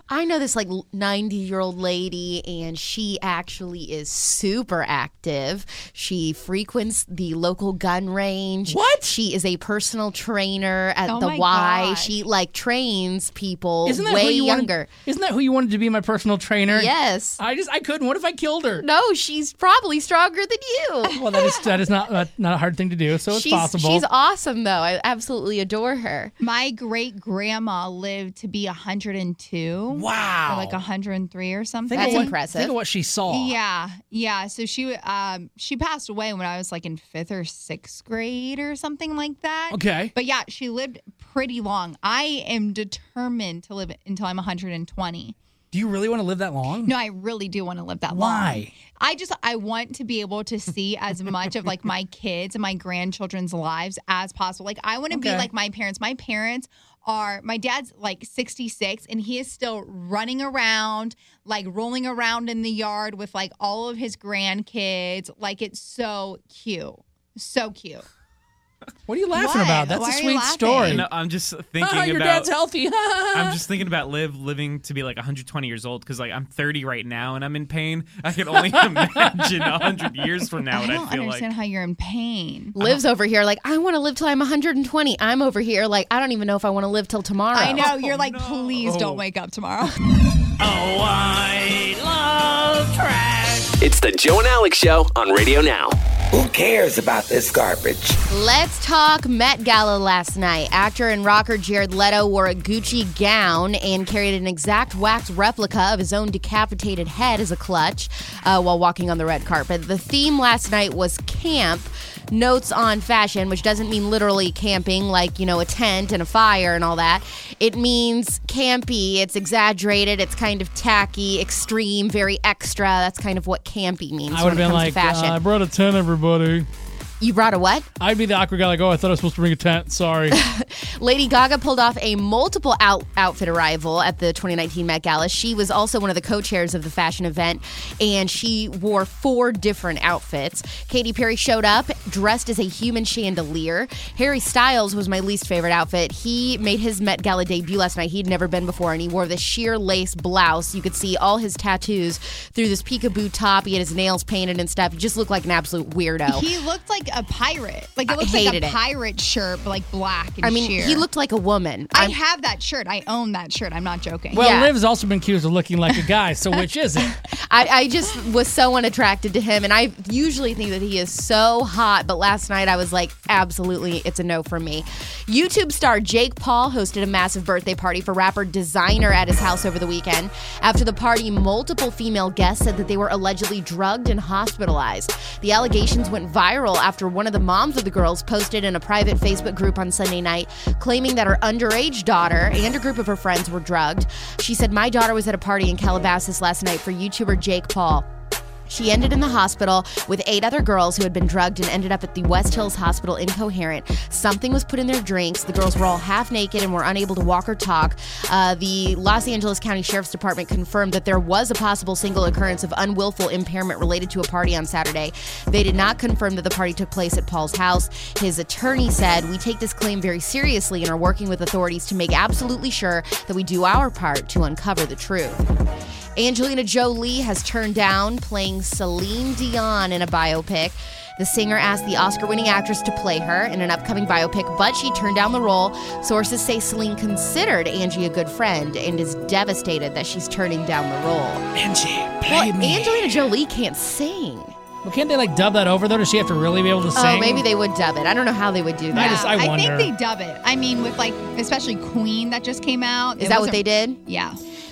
F: I know this like ninety-year-old lady, and she actually is super active. She frequents the local gun range.
E: What?
F: She is a personal trainer at
G: Oh
F: the
G: my
F: Y.
G: gosh.
F: She like trains people
E: Isn't that
F: way
E: who you
F: younger.
E: Wanted, isn't that who you wanted to be my personal trainer?
F: Yes.
E: I just I couldn't. What if I killed her?
F: No, she's probably stronger than you.
E: Well, that is that is not uh, not a hard thing to do. So it's
F: she's,
E: possible.
F: She's awesome, though. I absolutely adore her.
G: My great grandma lived to be one hundred two.
E: Wow.
G: Or like one hundred three or something.
F: That's
E: Think of what-
F: impressive.
E: Think of what she saw.
G: Yeah, yeah. So she um she passed away when I was like in fifth or sixth grade or something like that.
E: Okay.
G: But yeah, she lived pretty long. I am determined to live until I'm one hundred twenty.
E: Do you really want to live that long?
G: No, I really do want to live that long.
E: Why?
G: I just I want to be able to see as much of like my kids and my grandchildren's lives as possible. Like I want to
E: Okay.
G: be like my parents. My parents are my dad's like sixty-six and he is still running around, like rolling around in the yard with like all of his grandkids. Like it's so cute. So cute.
E: What are you laughing
G: What?
E: about? That's
G: Why
E: a
G: are you
E: sweet
G: laughing?
E: story.
H: No, I'm just thinking
E: Ah, your
H: about.
E: dad's healthy.
H: I'm just thinking about Liv living to be like one hundred twenty years old because like I'm thirty right now and I'm in pain. I can only imagine one hundred years from now
G: I
H: what
G: don't
H: I feel
G: understand
H: like.
G: how you're in pain.
F: Liv's over here like, I want to live till I'm one hundred twenty. I'm over here like, I don't even know if I want to live till tomorrow.
G: I know. You're like, please don't wake up tomorrow.
I: Oh, I love trash. It's the Joe and Alex Show on Radio Now.
J: Who cares about this garbage?
F: Let's talk Met Gala last night. Actor and rocker Jared Leto wore a Gucci gown and carried an exact wax replica of his own decapitated head as a clutch uh, while walking on the red carpet. The theme last night was camp. Notes on fashion, which doesn't mean literally camping like, you know, a tent and a fire and all that. It means campy. It's exaggerated. It's kind of tacky, extreme, very extra. That's kind of what campy means
E: I would
F: when
E: have
F: it
E: been
F: comes
E: like,
F: to fashion.
E: uh, I brought a tent, everybody.
F: You brought a what?
E: I'd be the awkward guy like, oh, I thought I was supposed to bring a tent. Sorry.
F: Lady Gaga pulled off a multiple out- outfit arrival at the twenty nineteen Met Gala. She was also one of the co-chairs of the fashion event, and she wore four different outfits. Katy Perry showed up dressed as a human chandelier. Harry Styles was my least favorite outfit. He made his Met Gala debut last night. He'd never been before, and he wore this sheer lace blouse. You could see all his tattoos through this peekaboo top. He had his nails painted and stuff. He just looked like an absolute weirdo.
G: He looked like a pirate. Like it
F: I
G: looks like
F: hated
G: a
F: it.
G: pirate shirt, but like black and
F: I mean,
G: sheer.
F: he looked like a woman.
G: I
F: I'm-
G: have that shirt. I own that shirt. I'm not joking.
E: Well,
F: Yeah.
E: Liv's also been accused of looking like a guy, so which is it?
F: I, I just was so unattracted to him, and I usually think that he is so hot, but last night I was like, absolutely, it's a no for me. YouTube star Jake Paul hosted a massive birthday party for rapper Designer at his house over the weekend. After the party, multiple female guests said that they were allegedly drugged and hospitalized. The allegations went viral after one of the moms of the girls posted in a private Facebook group on Sunday night, claiming that her underage daughter and a group of her friends were drugged. She said, my daughter was at a party in Calabasas last night for YouTuber Jake Paul. She ended in the hospital with eight other girls who had been drugged and ended up at the West Hills Hospital incoherent. Something was put in their drinks. The girls were all half naked and were unable to walk or talk. Uh, the Los Angeles County Sheriff's Department confirmed that there was a possible single occurrence of unwillful impairment related to a party on Saturday. They did not confirm that the party took place at Paul's house. His attorney said, we take this claim very seriously and are working with authorities to make absolutely sure that we do our part to uncover the truth. Angelina Jolie has turned down playing Celine Dion in a biopic. The singer asked the Oscar-winning actress to play her in an upcoming biopic, but she turned down the role. Sources say Celine considered Angie a good friend and is devastated that she's turning down the role.
E: Angie, pay
F: well,
E: me.
F: Angelina Jolie can't sing.
E: Well, can't they like dub that over though? Does she have to really be able to sing?
F: Oh, maybe they would dub it. I don't know how they would do that.
E: I just- I
G: I
E: wonder.
G: think they dub it. I mean, with like, especially Queen that just came out.
F: Is
G: It
F: that what
G: wasn't-
F: they did?
G: Yeah.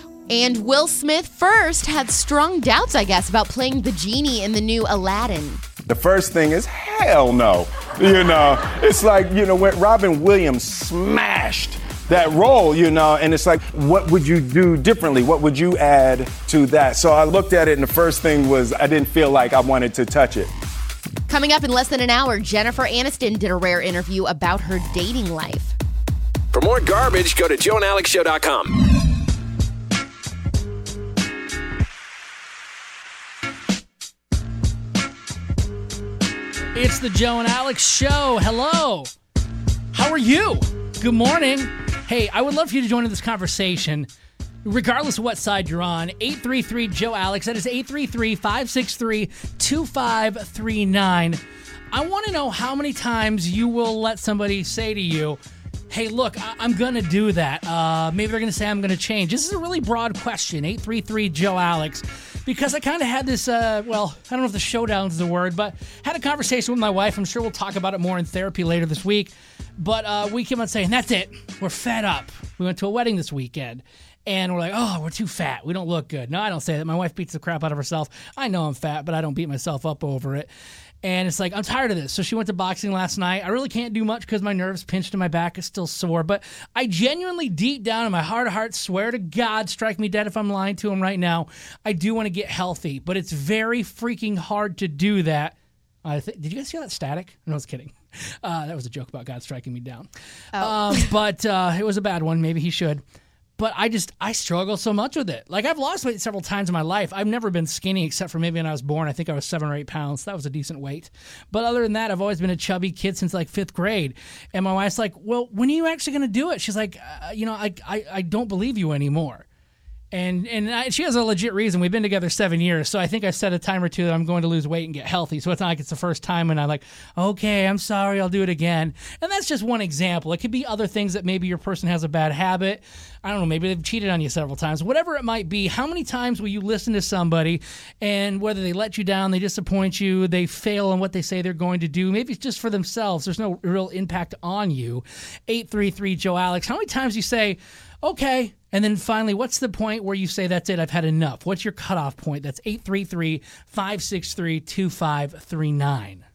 F: And Will Smith first had strong doubts, I guess, about playing the genie in the new Aladdin.
R: The first thing is hell no. You know, it's like, you know, when Robin Williams smashed that role, you know, and it's like, what would you do differently? What would you add to that? So I looked at it, and the first thing was I didn't feel like I wanted to touch it.
F: Coming up in less than an hour, Jennifer Aniston did a rare interview about her dating life.
I: For more garbage, go to joe and alex show dot com.
E: It's the Joe and Alex Show. Hello. How are you? Good morning. Hey, I would love for you to join in this conversation. regardless of what side you're on. eight three three Joe Alex. That is eight three three, five six three, two five three nine. I want to know how many times you will let somebody say to you, hey, look, I- I'm going to do that. Uh, maybe they're going to say I'm going to change. This is a really broad question, eight three three Joe Alex, because I kind of had this, uh, well, I don't know if the showdown is the word, but had a conversation with my wife. I'm sure we'll talk about it more in therapy later this week. But uh, we came on saying, that's it. We're fed up. We went to a wedding this weekend. And we're like, oh, we're too fat. We don't look good. No, I don't say that. My wife beats the crap out of herself. I know I'm fat, but I don't beat myself up over it. And it's like, I'm tired of this. So she went to boxing last night. I really can't do much because my nerves pinched in my back is still sore. But I genuinely, deep down in my heart of hearts, swear to God, strike me dead if I'm lying to him right now, I do want to get healthy. But it's very freaking hard to do that. Uh, th- did you guys hear that static? No, I was kidding. Uh, that was a joke about God striking me down.
F: Oh.
E: Um, but uh, it was a bad one. Maybe he should. But I just, I struggle so much with it. Like, I've lost weight several times in my life. I've never been skinny except for maybe when I was born. I think I was seven or eight pounds. That was a decent weight. But other than that, I've always been a chubby kid since like fifth grade. And my wife's like, well, when are you actually going to do it? She's like, uh, you know, I, I, I don't believe you anymore. And and I, she has a legit reason. We've been together seven years, so I think I've set a time or two that I'm going to lose weight and get healthy. So it's not like it's the first time and I'm like, okay, I'm sorry, I'll do it again. And that's just one example. It could be other things that maybe your person has a bad habit. I don't know, maybe they've cheated on you several times. Whatever it might be, how many times will you listen to somebody and whether they let you down, they disappoint you, they fail on what they say they're going to do, maybe it's just for themselves. There's no real impact on you. eight three three Joe Alex. How many times you say, okay, and then finally, what's the point where you say, that's it, I've had enough? What's your cutoff point? That's eight three three, five six three, two five three nine.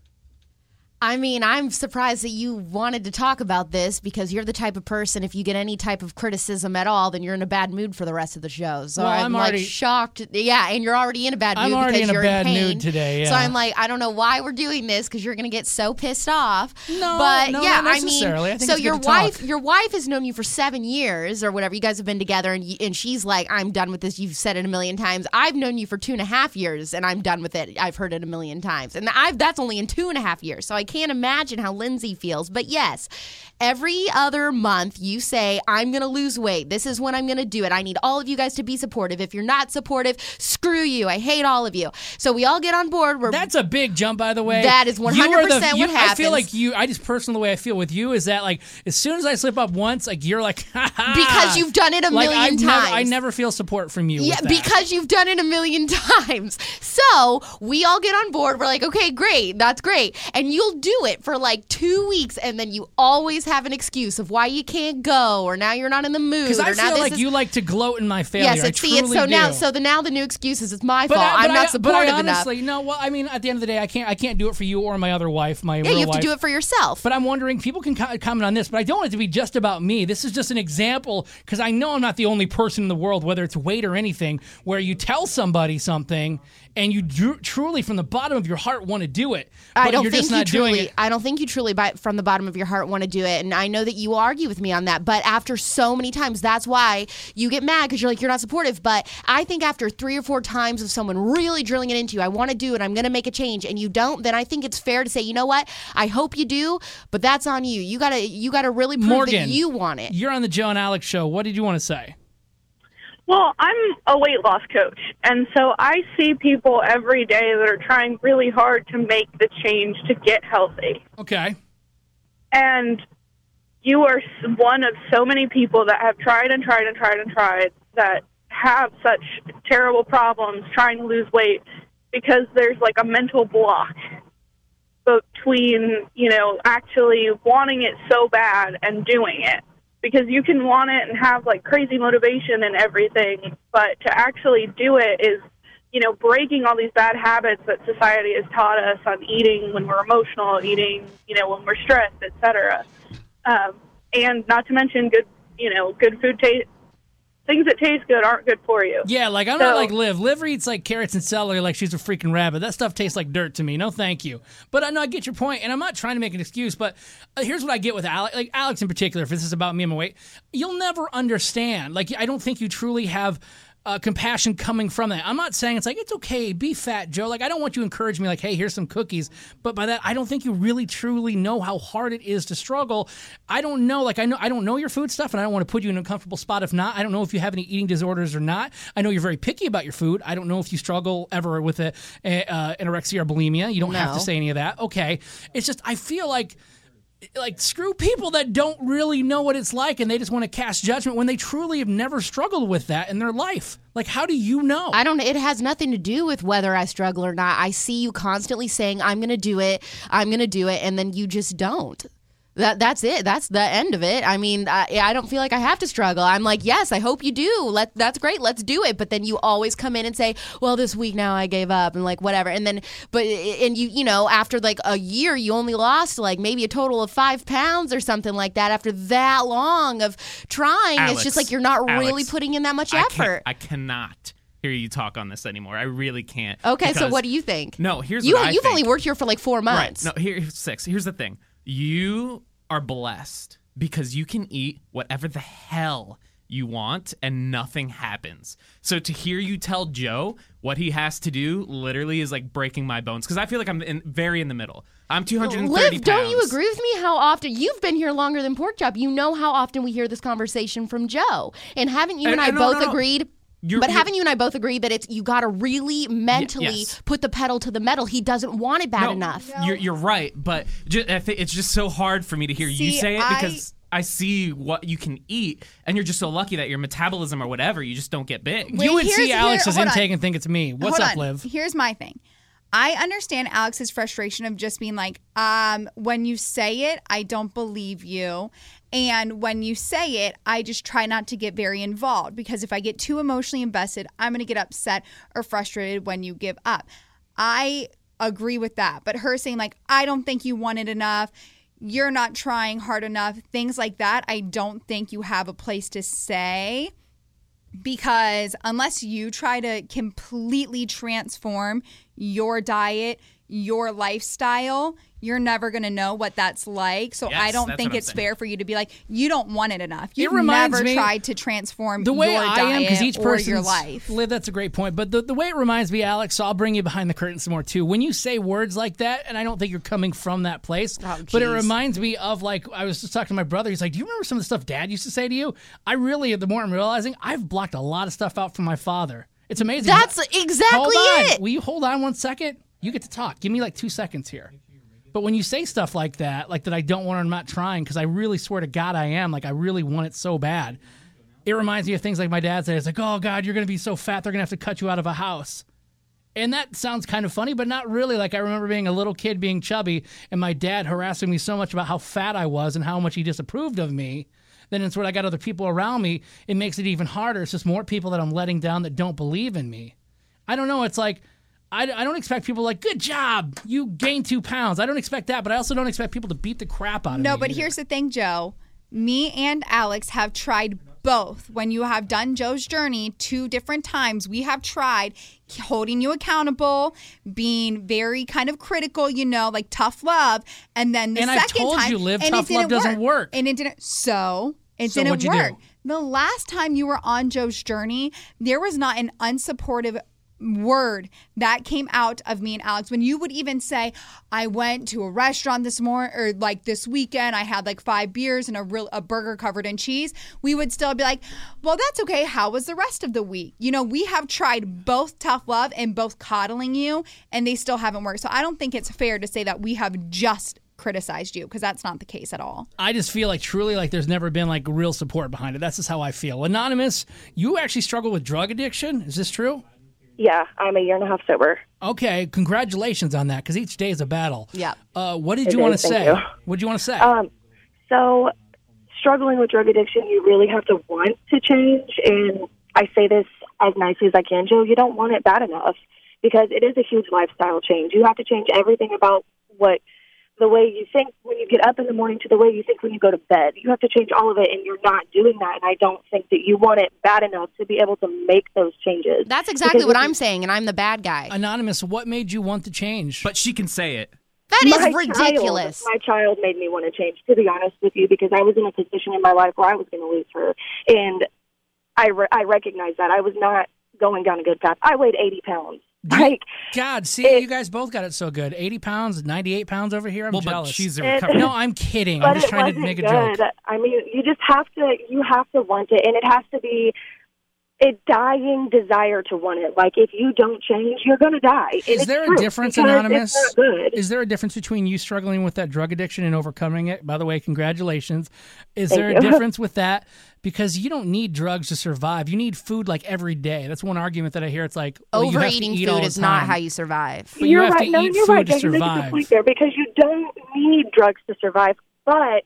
F: I mean, I'm surprised that you wanted to talk about this because you're the type of person, if you get any type of criticism at all, then you're in a bad mood for the rest of the show. So
E: Well,
F: I'm,
E: I'm
F: like
E: already-
F: shocked. Yeah, and you're already in a bad mood
E: I'm already
F: because
E: in a
F: you're
E: bad
F: in pain.
E: mood today,
F: So
E: yeah.
F: I'm like, I don't know why we're doing this because you're going to get so pissed off.
E: No,
F: but
E: no,
F: yeah,
E: not
F: I mean,
E: necessarily. I think
F: so
E: it's good
F: your
E: to
F: wife,
E: talk.
F: your wife has known you for seven years or whatever. You guys have been together, and you, and she's like, I'm done with this. You've said it a million times. I've known you for two and a half years, and I'm done with it. I've heard it a million times, and I've that's only in two and a half years. So I can't imagine how Lindsay feels. But yes, every other month you say, I'm going to lose weight. This is when I'm going to do it. I need all of you guys to be supportive. If you're not supportive, screw you. I hate all of you. So we all get on board. We're,
E: That's a big jump, by the way.
F: That is one hundred percent
E: You are the-
F: what
E: you-
F: happens.
E: I feel like you, I just personally, the way I feel with you is that, like, as soon as I slip up once, like, you're like, ha ha.
F: Because you've done it a
E: like,
F: million
E: I've
F: times.
E: Never, I never feel support from you.
F: Yeah,
E: with that.
F: because you've done it a million times. So we all get on board. We're like, okay, great. That's great. And you'll do it for like two weeks. And then you always have an excuse of why you can't go or now you're not in the mood.
E: Because I
F: or now
E: feel
F: this
E: like
F: is-
E: you like to gloat in my failure.
F: Yes,
E: I
F: it's, see, it's so
E: truly
F: now,
E: do.
F: so the now the new excuse is it's my
E: But
F: fault.
E: I, but
F: I'm not
E: I,
F: supportive
E: but I
F: enough.
E: honestly, no. Well, I mean, at the end of the day, I can't. I can't do it for you or my other wife. My
F: Yeah,
E: real
F: you have
E: wife.
F: to do it for yourself.
E: But I'm wondering, people can co- comment on this, but I don't want it to be just about me. This is just an example because I know I'm not the only person in the world, whether it's weight or anything, where you tell somebody something and you dr- truly, from the bottom of your heart, want to do it. But
F: I don't
E: you're
F: think
E: just
F: you
E: not doing
F: truly.
E: it.
F: I don't think you truly, by, from the bottom of your heart, want to do it. And I know that you argue with me on that. But after so many times, that's why you get mad because you're like you're not supportive. But I think after three or four times of someone really drilling it into you, I want to do it. I'm going to make a change, and you don't. Then I think it's fair to say, you know what? I hope you do, but that's on you. You gotta you gotta really prove
E: Morgan,
F: that you want it.
E: You're on the Joe and Alex show. What did you want to say?
S: Well, I'm a weight loss coach, and so I see people every day that are trying really hard to make the change to get healthy.
E: Okay.
S: And you are s- one of so many people that have tried and tried and tried and tried that have such terrible problems trying to lose weight because there's like a mental block between, you know, actually wanting it so bad and doing it. Because you can want it and have, like, crazy motivation and everything, but to actually do it is, you know, breaking all these bad habits that society has taught us on eating when we're emotional, eating, you know, when we're stressed, et cetera. Um, and not to mention good, you know, good food taste. Things that taste good aren't good for you.
E: Yeah, like I'm
S: So-
E: not like Liv. Liv eats like carrots and celery like she's a freaking rabbit. That stuff tastes like dirt to me. No, thank you. But I know I get your point, and I'm not trying to make an excuse. But uh, here's what I get with Alex, like Alex in particular. If this is about me and my weight, you'll never understand. Like I don't think you truly have uh, compassion coming from that. I'm not saying it's like, it's okay, be fat, Joe. Like, I don't want you to encourage me like, hey, here's some cookies. But by that, I don't think you really truly know how hard it is to struggle. I don't know. Like, I know I don't know your food stuff, and I don't want to put you in a comfortable spot if not. I don't know if you have any eating disorders or not. I know you're very picky about your food. I don't know if you struggle ever with a, a, uh, anorexia or bulimia. You don't
F: No.
E: have to say any of that. Okay. It's just, I feel like, like, screw people that don't really know what it's like and they just want to cast judgment when they truly have never struggled with that in their life. Like, how do you know?
F: I don't. It has nothing to do with whether I struggle or not. I see you constantly saying, I'm going to do it, I'm going to do it, and then you just don't. That That's it. That's the end of it. I mean, I, I don't feel like I have to struggle. I'm like, yes, I hope you do. Let That's great. Let's do it. But then you always come in and say, well, this week now I gave up and like whatever. And then, but, and you, you know, after like a year, you only lost like maybe a total of five pounds or something like that after that long of trying.
H: Alex,
F: it's just like you're not
H: Alex,
F: really putting in that much
H: I can't-
F: effort.
H: I cannot hear you talk on this anymore. I really can't.
F: Okay, so
H: because-
F: what do you think?
H: No, here's
F: you,
H: what I
F: You've
H: think.
F: only worked here for like four months.
H: Right. No, here, here's six. Here's the thing. You are blessed because you can eat whatever the hell you want and nothing happens. So to hear you tell Joe what he has to do literally is like breaking my bones because I feel like I'm in, very in the middle. I'm two hundred thirty
F: Liv,
H: pounds.
F: don't you agree with me how often you've been here longer than Pork Chop? You know how often we hear this conversation from Joe. And haven't you and,
H: And-
F: I
H: and no,
F: both
H: no, no.
F: agreed?
H: You're-
F: but
H: you're-
F: haven't you and I both agreed that it's you got to really mentally
H: yes.
F: put the pedal to the metal? He doesn't want it bad
H: No,
F: enough.
H: You're, you're right, but ju- I think it's just so hard for me to hear you
G: See,
H: say it
G: I-
H: because I see what you can eat, and you're just so lucky that your metabolism or whatever, you just don't get big.
G: Wait,
E: you would
G: here's-
E: see Alex's
G: here- hold
E: intake
G: on.
E: and think it's me. What's
G: Hold
E: up,
G: on.
E: Liv?
G: Here's my thing. I understand Alex's frustration of just being like, um, when you say it, I don't believe you. And when you say it, I just try not to get very involved because if I get too emotionally invested, I'm going to get upset or frustrated when you give up. I agree with that. But her saying like, I don't think you want it enough. You're not trying hard enough. Things like that. I don't think you have a place to say. Because unless you try to completely transform your diet, your lifestyle, you're never going to know what that's like. So
H: Yes,
G: I don't
H: that's
G: think
H: what I'm
G: it's
H: saying.
G: fair for you to be like, you don't want it enough. You've
E: reminds
G: never
E: me-
G: tried to transform
E: The way
G: your
E: I
G: diet
E: am, because each
G: or
E: person's
G: your life.
E: Liv, that's a great point. But the, the way it reminds me, Alex, so I'll bring you behind the curtain some more too. When you say words like that, and I don't think you're coming from that place,
F: Oh,
E: but it
F: geez.
E: reminds me of like I was just talking to my brother. He's like, "Do you remember some of the stuff Dad used to say to you?" I really, the more I'm realizing, I've blocked a lot of stuff out from my father. It's amazing.
F: That's exactly
E: hold on.
F: it.
E: Will you hold on one second? You get to talk. Give me like two seconds here. But when you say stuff like that, like that I don't want or I'm not trying, because I really swear to God I am, like I really want it so bad, it reminds me of things like my dad said. It's like, oh, God, you're going to be so fat, they're going to have to cut you out of a house. And that sounds kind of funny, but not really. Like I remember being a little kid being chubby and my dad harassing me so much about how fat I was and how much he disapproved of me. Then it's when I got other people around me, it makes it even harder. It's just more people that I'm letting down that don't believe in me. I don't know. It's like, I, I don't expect people like, good job, you gained two pounds. I don't expect that, but I also don't expect people to beat the crap out of me.
G: No, but
E: either.
G: here's the thing, Joe. Me and Alex have tried both. When you have done Joe's journey two different times, we have tried holding you accountable, being very kind of critical, you know, like tough love. And then the
E: And I've
G: second
E: told
G: time,
E: you, Liv,
G: and
E: tough
G: it
E: love
G: didn't
E: doesn't work.
G: And it didn't. So it
E: So
G: didn't
E: what'd you
G: work.
E: do?
G: The last time you were on Joe's journey, there was not an unsupportive word that came out of me and Alex when you would even say, I went to a restaurant this morning or like this weekend, I had like five beers and a real a burger covered in cheese. We would still be like, well, that's okay. How was the rest of the week? You know, we have tried both tough love and both coddling you, and they still haven't worked. So I don't think it's fair to say that we have just criticized you, because that's not the case at all.
E: I just feel like truly like there's never been like real support behind it. That's just how I feel. Anonymous, you actually struggle with drug addiction. Is this true?
T: Yeah, I'm a year and a half sober.
E: Okay, congratulations on that, because each day is a battle.
F: Yeah.
E: Uh, what did
T: It
E: you want to
T: is, thank
E: say?
T: you.
E: What did you want to say?
T: Um, so, struggling with drug addiction, you really have to want to change. And I say this as nicely as I can, Joe, you don't want it bad enough, because it is a huge lifestyle change. You have to change everything about what the way you think when you get up in the morning to the way you think when you go to bed. You have to change all of it, and you're not doing that. And I don't think that you want it bad enough to be able to make those changes.
F: That's exactly
T: Because
F: what
T: if
F: I'm
T: you-
F: saying, and I'm the bad guy.
E: Anonymous, what made you want to change?
H: But she can say it.
F: That is
T: My
F: ridiculous.
T: Child, my child made me want to change, to be honest with you, because I was in a position in my life where I was going to lose her. And I, re- I recognize that. I was not going down a good path. I weighed eighty pounds. Like,
E: God, see, it, you guys both got it so good. eighty pounds, ninety-eight pounds over here. I'm
H: well,
E: jealous.
H: But she's a
T: It-
H: recovery.
E: No, I'm kidding.
T: but
E: I'm just
T: it
E: trying to
T: wasn't
E: make a
T: good.
E: joke.
T: I mean, you just have to, you have to want it, and it has to be a dying desire to want it. Like, if you don't change, you're going to die. And
E: Is
T: it's
E: there a
T: true,
E: difference,
T: because
E: Anonymous?
T: It's not good.
E: Is there a difference between you struggling with that drug addiction and overcoming it? By the way, congratulations. Is
T: Thank
E: there
T: you.
E: a difference with that? Because you don't need drugs to survive. You need food like every day. That's one argument that I hear. It's like, well, you have to
F: Overeating
E: eat all
F: food
E: the
F: is not
E: time.
F: how you survive.
E: But you
T: you're
E: have
T: right.
E: to
T: no,
E: eat
T: you're
E: food
T: right.
E: to
T: Jay. You make a
E: survive.
T: good point there, because you don't need drugs to survive. But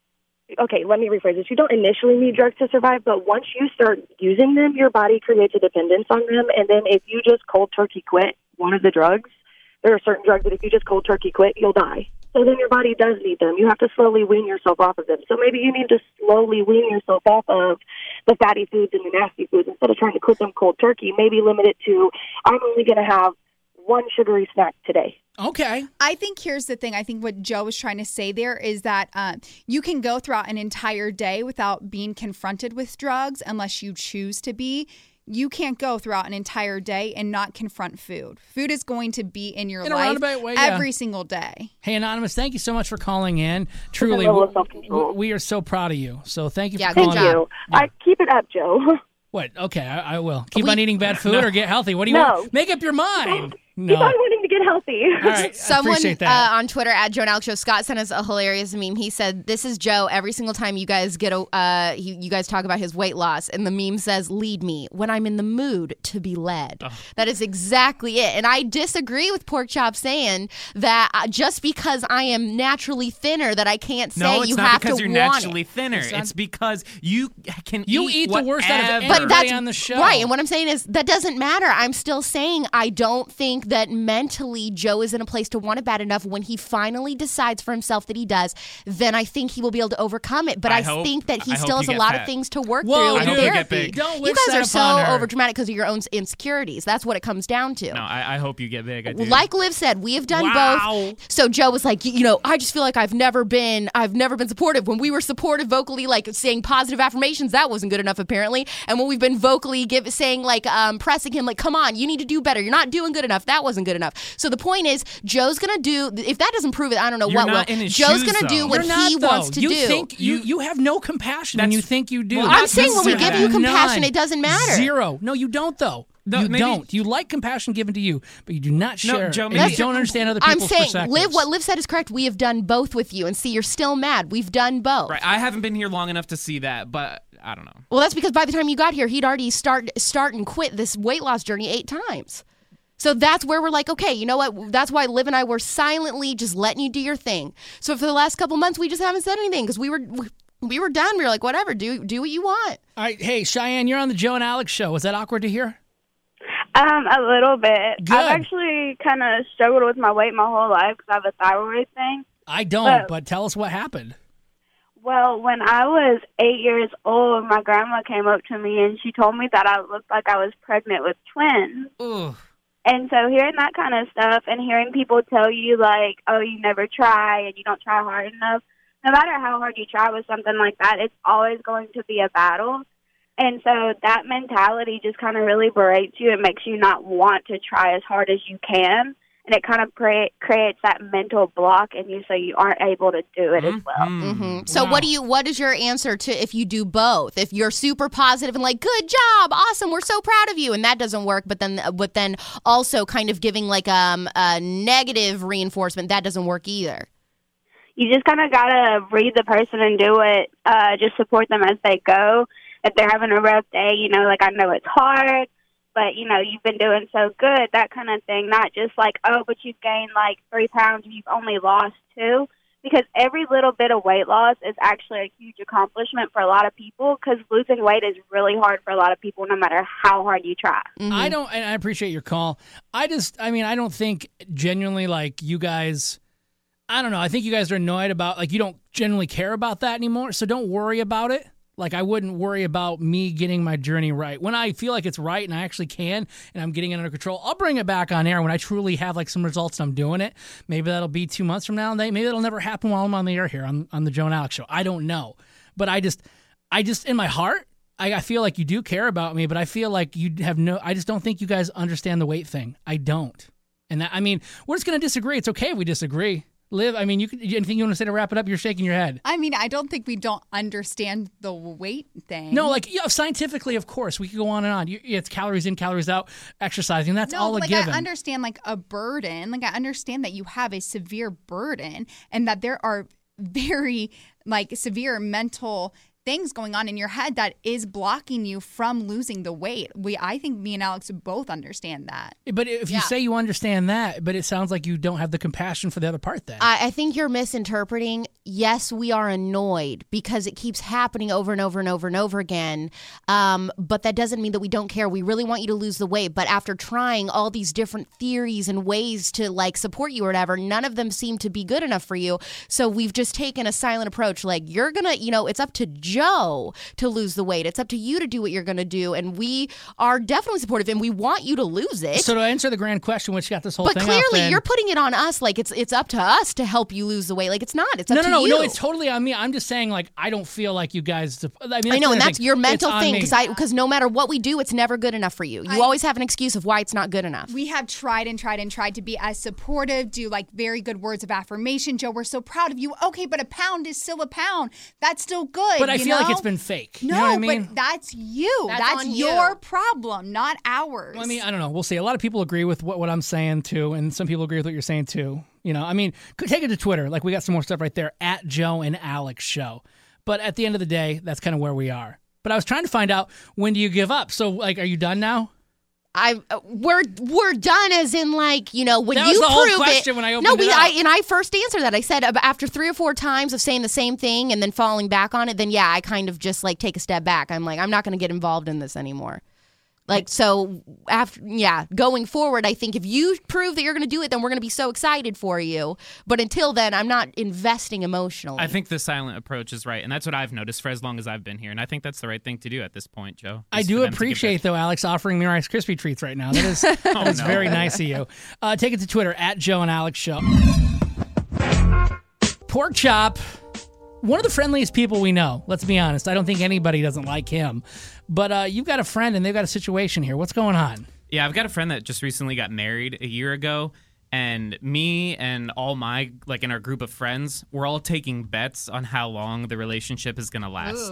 T: okay, let me rephrase this. You don't initially need drugs to survive, but once you start using them, your body creates a dependence on them. And then if you just cold turkey quit one of the drugs, there are certain drugs that if you just cold turkey quit, you'll die. So then your body does need them. You have to slowly wean yourself off of them. So maybe you need to slowly wean yourself off of the fatty foods and the nasty foods. Instead of trying to quit them cold turkey, maybe limit it to, I'm only going to have one sugary snack today.
E: Okay.
G: I think here's the thing. I think what Joe was trying to say there is that um, you can go throughout an entire day without being confronted with drugs unless you choose to be. You can't go throughout an entire day and not confront food. Food is going to be in your
E: In a
G: life
E: roundabout way, yeah.
G: every single day.
E: Hey, Anonymous, thank you so much for calling in. Truly,
T: level of
E: we,
T: self-control.
E: we are so proud of you. So thank you
F: Yeah,
E: for
F: good
E: calling
T: Thank
E: in.
T: you. I keep it up, Joe.
E: What? Okay, I, I will. Keep
F: We-
E: on eating bad food or get healthy. What do you
T: No.
E: want? Make up your mind.
T: Keep on
E: No.
T: wanting to get healthy.
E: All right, I
F: Someone
E: appreciate that.
F: uh, on Twitter at Joe and Alex Show, Scott sent us a hilarious meme. He said, "This is Joe. Every single time you guys get a, uh, he, you guys talk about his weight loss, and the meme says, "Lead me when I'm in the mood to be led."
H: Oh.
F: That is exactly it. And I disagree with Pork Chop saying that uh, just because I am naturally thinner, that I can't say
H: No, it's
F: you
H: not
F: have
H: because
F: to
H: you're
F: want
H: naturally
F: it.
H: thinner.
E: It's
H: It's,
E: not-
H: because you can
E: You
H: eat,
E: eat the worst out of
H: whatever.
E: everybody
F: But that's
E: on the show.
F: right. And what I'm saying is that doesn't matter. I'm still saying I don't think that mentally Joe is in a place to want it bad enough. When he finally decides for himself that he does, then I think he will be able to overcome it. But I,
H: I hope-
F: think that he
H: I hope
F: still
H: you
F: has a
H: get
F: lot
H: fat.
F: of things to work
E: Whoa,
F: through
H: I
F: in
H: hope you get
F: therapy.
H: big.
E: Don't
F: You
E: wish
F: guys
E: that
F: are so
E: upon her.
F: over dramatic because of your own insecurities. That's what it comes down to.
H: No, I, I hope you get big. I do.
F: Like Liv said, we have done
E: Wow.
F: both. So Joe was like, you know, I just feel like I've never been, I've never been supportive. When we were supportive vocally, like saying positive affirmations, that wasn't good enough apparently. And when we've been vocally give, saying like, um, pressing him, like, come on, you need to do better. You're not doing good enough. That wasn't good enough. So the point is, Joe's gonna do. If that doesn't prove it, I don't know
H: You're
F: what
H: not
F: will.
H: in his
F: Joe's
H: shoes,
F: gonna do
H: though.
F: what
E: You're not,
F: he
E: though.
F: wants to
E: you
F: do.
E: Think you, you have no compassion when you
H: That's-
E: think you do.
H: well,
F: I'm
H: not
F: saying when we give
H: necessarily
F: you
H: that.
F: compassion,
E: None.
F: it doesn't matter.
E: Zero. No, you don't, though.
H: No,
E: you
H: maybe-
E: don't. You like compassion given to you, but you do not
H: No,
E: share.
H: Joe,
E: and
H: maybe-
E: you don't understand other
F: I'm
E: people's
F: saying,
E: perspectives.
F: Liv, what Liv said is correct. We have done both with you, and see, you're still mad. We've done both.
H: Right. I haven't been here long enough to see that, but I don't know.
F: Well, that's because by the time you got here, he'd already start start and quit this weight loss journey eight times. So that's where we're like, okay, you know what? That's why Liv and I were silently just letting you do your thing. So for the last couple months, we just haven't said anything because we were we, we were done. We were like, whatever, do do what you want.
E: All right, hey, Cheyenne, you're on the Joe and Alex show. Was that awkward to hear?
S: Um, a little bit.
E: Good.
S: I've actually kind of struggled with my weight my whole life because I have a thyroid thing.
E: I don't,
S: But-
E: but tell us what happened.
S: Well, when I was eight years old, my grandma came up to me and she told me that I looked like I was pregnant with twins.
H: Ugh.
S: And so hearing that kind of stuff and hearing people tell you, like, oh, you never try and you don't try hard enough, no matter how hard you try with something like that, it's always going to be a battle. And so that mentality just kind of really berates you. It makes you not want to try as hard as you can. And it kind of create, creates that mental block in you so you aren't able to do it as well.
F: Mm-hmm. So what do you? What is your answer to if you do both? If you're super positive and like, good job, awesome, we're so proud of you, and that doesn't work, but then but then also kind of giving like um a negative reinforcement, that doesn't work either.
S: You just kind of got to read the person and do it. Uh, just support them as they go. If they're having a rough day, you know, like, I know it's hard, but, you know, you've been doing so good, that kind of thing. Not just like, oh, but you've gained like three pounds and you've only lost two. Because every little bit of weight loss is actually a huge accomplishment for a lot of people, because losing weight is really hard for a lot of people no matter how hard you try.
F: Mm-hmm.
E: I don't, and I appreciate your call. I just, I mean, I don't think genuinely like you guys, I don't know. I think you guys are annoyed about, like, you don't generally care about that anymore. So don't worry about it. Like, I wouldn't worry about me getting my journey right. When I feel like it's right and I actually can and I'm getting it under control, I'll bring it back on air when I truly have, like, some results and I'm doing it. Maybe that'll be two months from now. And maybe that'll never happen while I'm on the air here on, on the Joe and Alex show. I don't know. But I just, I just, in my heart, I, I feel like you do care about me, but I feel like you have no. I just don't think you guys understand the weight thing. I don't, and that, I mean, we're just gonna disagree. It's okay if we disagree. Liv, I mean, you can, anything you want to say to wrap it up? You're shaking your head.
G: I mean, I don't think we don't understand the weight thing.
E: No, like yeah, scientifically, of course, we could go on and on. You, it's calories in, calories out, exercising. That's
G: no,
E: all a
G: like
E: given.
G: I understand like a burden. Like I understand that you have a severe burden and that there are very like severe mental things going on in your head that is blocking you from losing the weight. We, I think me and Alex both understand that.
E: But if you
F: Yeah.
E: say you understand that, but it sounds like you don't have the compassion for the other part then.
F: I, I think you're misinterpreting. Yes, we are annoyed because it keeps happening over and over and over and over again. Um, but that doesn't mean that we don't care. We really want you to lose the weight. But after trying all these different theories and ways to like support you or whatever, none of them seem to be good enough for you. So we've just taken a silent approach. Like you're going to, you know, it's up to Joe to lose the weight. It's up to you to do what you're going to do. And we are definitely supportive and we want you to lose it.
E: So to answer the grand question, which got this whole
F: But
E: thing
F: clearly
E: off, then,
F: you're putting it on us. Like it's it's up to us to help you lose the weight. Like it's not. It's up
E: no,
F: to
E: no, no,
F: you.
E: no. It's totally on me. I'm just saying, like, I don't feel like you guys. I mean,
F: I
E: that's
F: know,
E: the
F: and
E: other
F: that's
E: thing.
F: your
E: It's
F: mental
E: on
F: thing
E: me.
F: because I because no matter what we do, it's never good enough for you. You
G: I-
F: always have an excuse of why it's not good enough.
G: We have tried and tried and tried to be as supportive, do like very good words of affirmation. Joe, we're so proud of you. Okay, but a pound is still a pound. That's still good.
E: But I
G: you
E: feel like
G: know?
E: it's been fake.
G: No,
E: You know what I mean?
G: but that's you.
F: That's
G: That's,
F: on you.
G: your problem, not ours.
E: I mean, I don't know. We'll see. A lot of people agree with what, what I'm saying too, and some people agree with what you're saying too. You know, I mean, could take it to Twitter. Like we got some more stuff right there at Joe and Alex Show. But at the end of the day, that's kind of where we are. But I was trying to find out, when do you give up? So, like, are you done now?
F: I uh, we're we're done as in like you know when
E: That
F: you
E: was the whole
F: prove
E: question
F: it.
E: when I
F: no,
E: opened
F: we
E: it up.
F: I and I first answered that. I said ab- after three or four times of saying the same thing and then falling back on it, then yeah, I kind of just like take a step back. I'm like I'm not going to get involved in this anymore. Like so after yeah, going forward, I think if you prove that you're going to do it, then we're going to be so excited for you. But until then, I'm not investing emotionally.
H: I think the silent approach is right, and that's what I've noticed for as long as I've been here, and I think that's the right thing to do at this point, Joe.
E: I
H: is
E: do
H: for them to give
E: appreciate, though, Alex offering me Rice Krispie treats right now. That is, that
H: Oh,
E: is
H: no.
E: very nice of you. Uh, take it to Twitter, at Joe and Alex Show. Pork Chop, one of the friendliest people we know. Let's be honest. I don't think anybody doesn't like him. But uh, you've got a friend, and they've got a situation here. What's going on?
H: Yeah, I've got a friend that just recently got married a year ago, and me and all my, like in our group of friends, we're all taking bets on how long the relationship is going to last.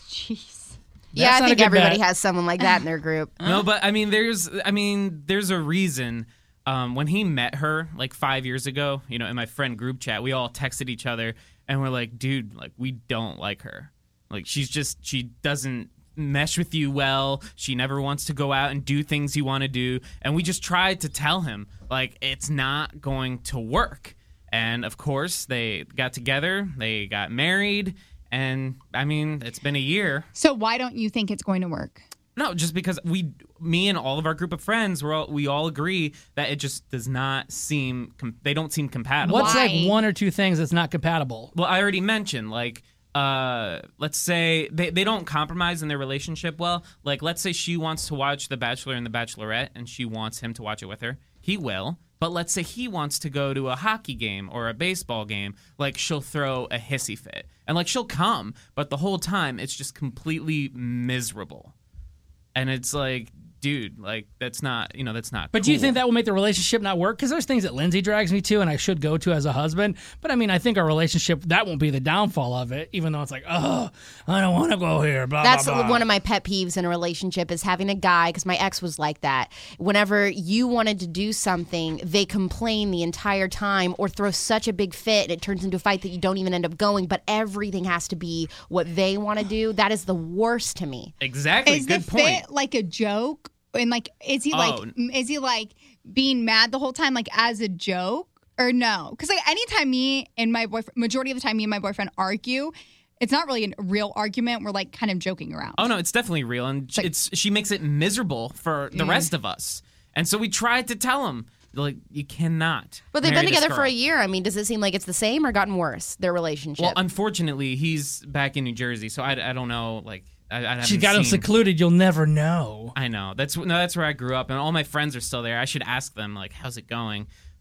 G: Jeez.
F: yeah,
E: That's
F: I
E: not a
F: think
E: good
F: everybody
E: bet.
F: has someone like that in their group.
H: No, but I mean, there's, I mean, there's a reason. Um, when he met her like five years ago, you know, in my friend group chat, we all texted each other, and we're like, dude, like we don't like her. Like she's just, she doesn't mesh with you well. She never wants to go out and do things you want to do. And we just tried to tell him, like, it's not going to work. And of course, they got together, they got married, and I mean, it's been a year.
G: So why don't you think it's going to work?
H: No, just because we, me and all of our group of friends, we're all, we all agree that it just does not seem, com- they don't seem compatible.
E: What's
G: Why?
E: like one or two things that's not compatible?
H: Well, I already mentioned, like, uh, let's say they, they don't compromise in their relationship well. Like, let's say she wants to watch The Bachelor and The Bachelorette, and she wants him to watch it with her. He will. But let's say he wants to go to a hockey game or a baseball game. Like, she'll throw a hissy fit. And, like, she'll come, but the whole time it's just completely miserable. And it's like, dude, like, that's not, you know, that's not
E: But do you
H: cool.
E: think that will make the relationship not work? Because there's things that Lindsay drags me to and I should go to as a husband. But I mean, I think our relationship, that won't be the downfall of it, even though it's like, oh, I don't want to go here, blah,
F: That's
E: blah, blah.
F: one of my pet peeves in a relationship is having a guy, because my ex was like that. Whenever you wanted to do something, they complain the entire time or throw such a big fit and it turns into a fight that you don't even end up going, but everything has to be what they want to do. That is the worst to me.
H: Exactly.
G: Is
H: Good
G: the
H: point.
G: fit like a joke? And like, is he like,
H: Oh.
G: is he like being mad the whole time, like as a joke, or no? Because like anytime me and my boyfriend, majority of the time, me and my boyfriend argue, it's not really a real argument. We're like kind of joking around.
H: Oh no, it's definitely real, and
G: Like-
H: it's she makes it miserable for the
G: Mm.
H: rest of us. And so we tried to tell him, like, you cannot.
F: But they've
H: marry
F: been
H: this
F: together for
H: girl.
F: a year. I mean, does it seem like it's the same or gotten worse, their relationship?
H: Well, unfortunately, he's back in New Jersey, so I, I don't know. Like, I, I haven't
E: She's got him
H: seen-
E: secluded. You'll never know.
H: I know that's no, that's where I grew up, and all my friends are still there. I should ask them, like, how's it going?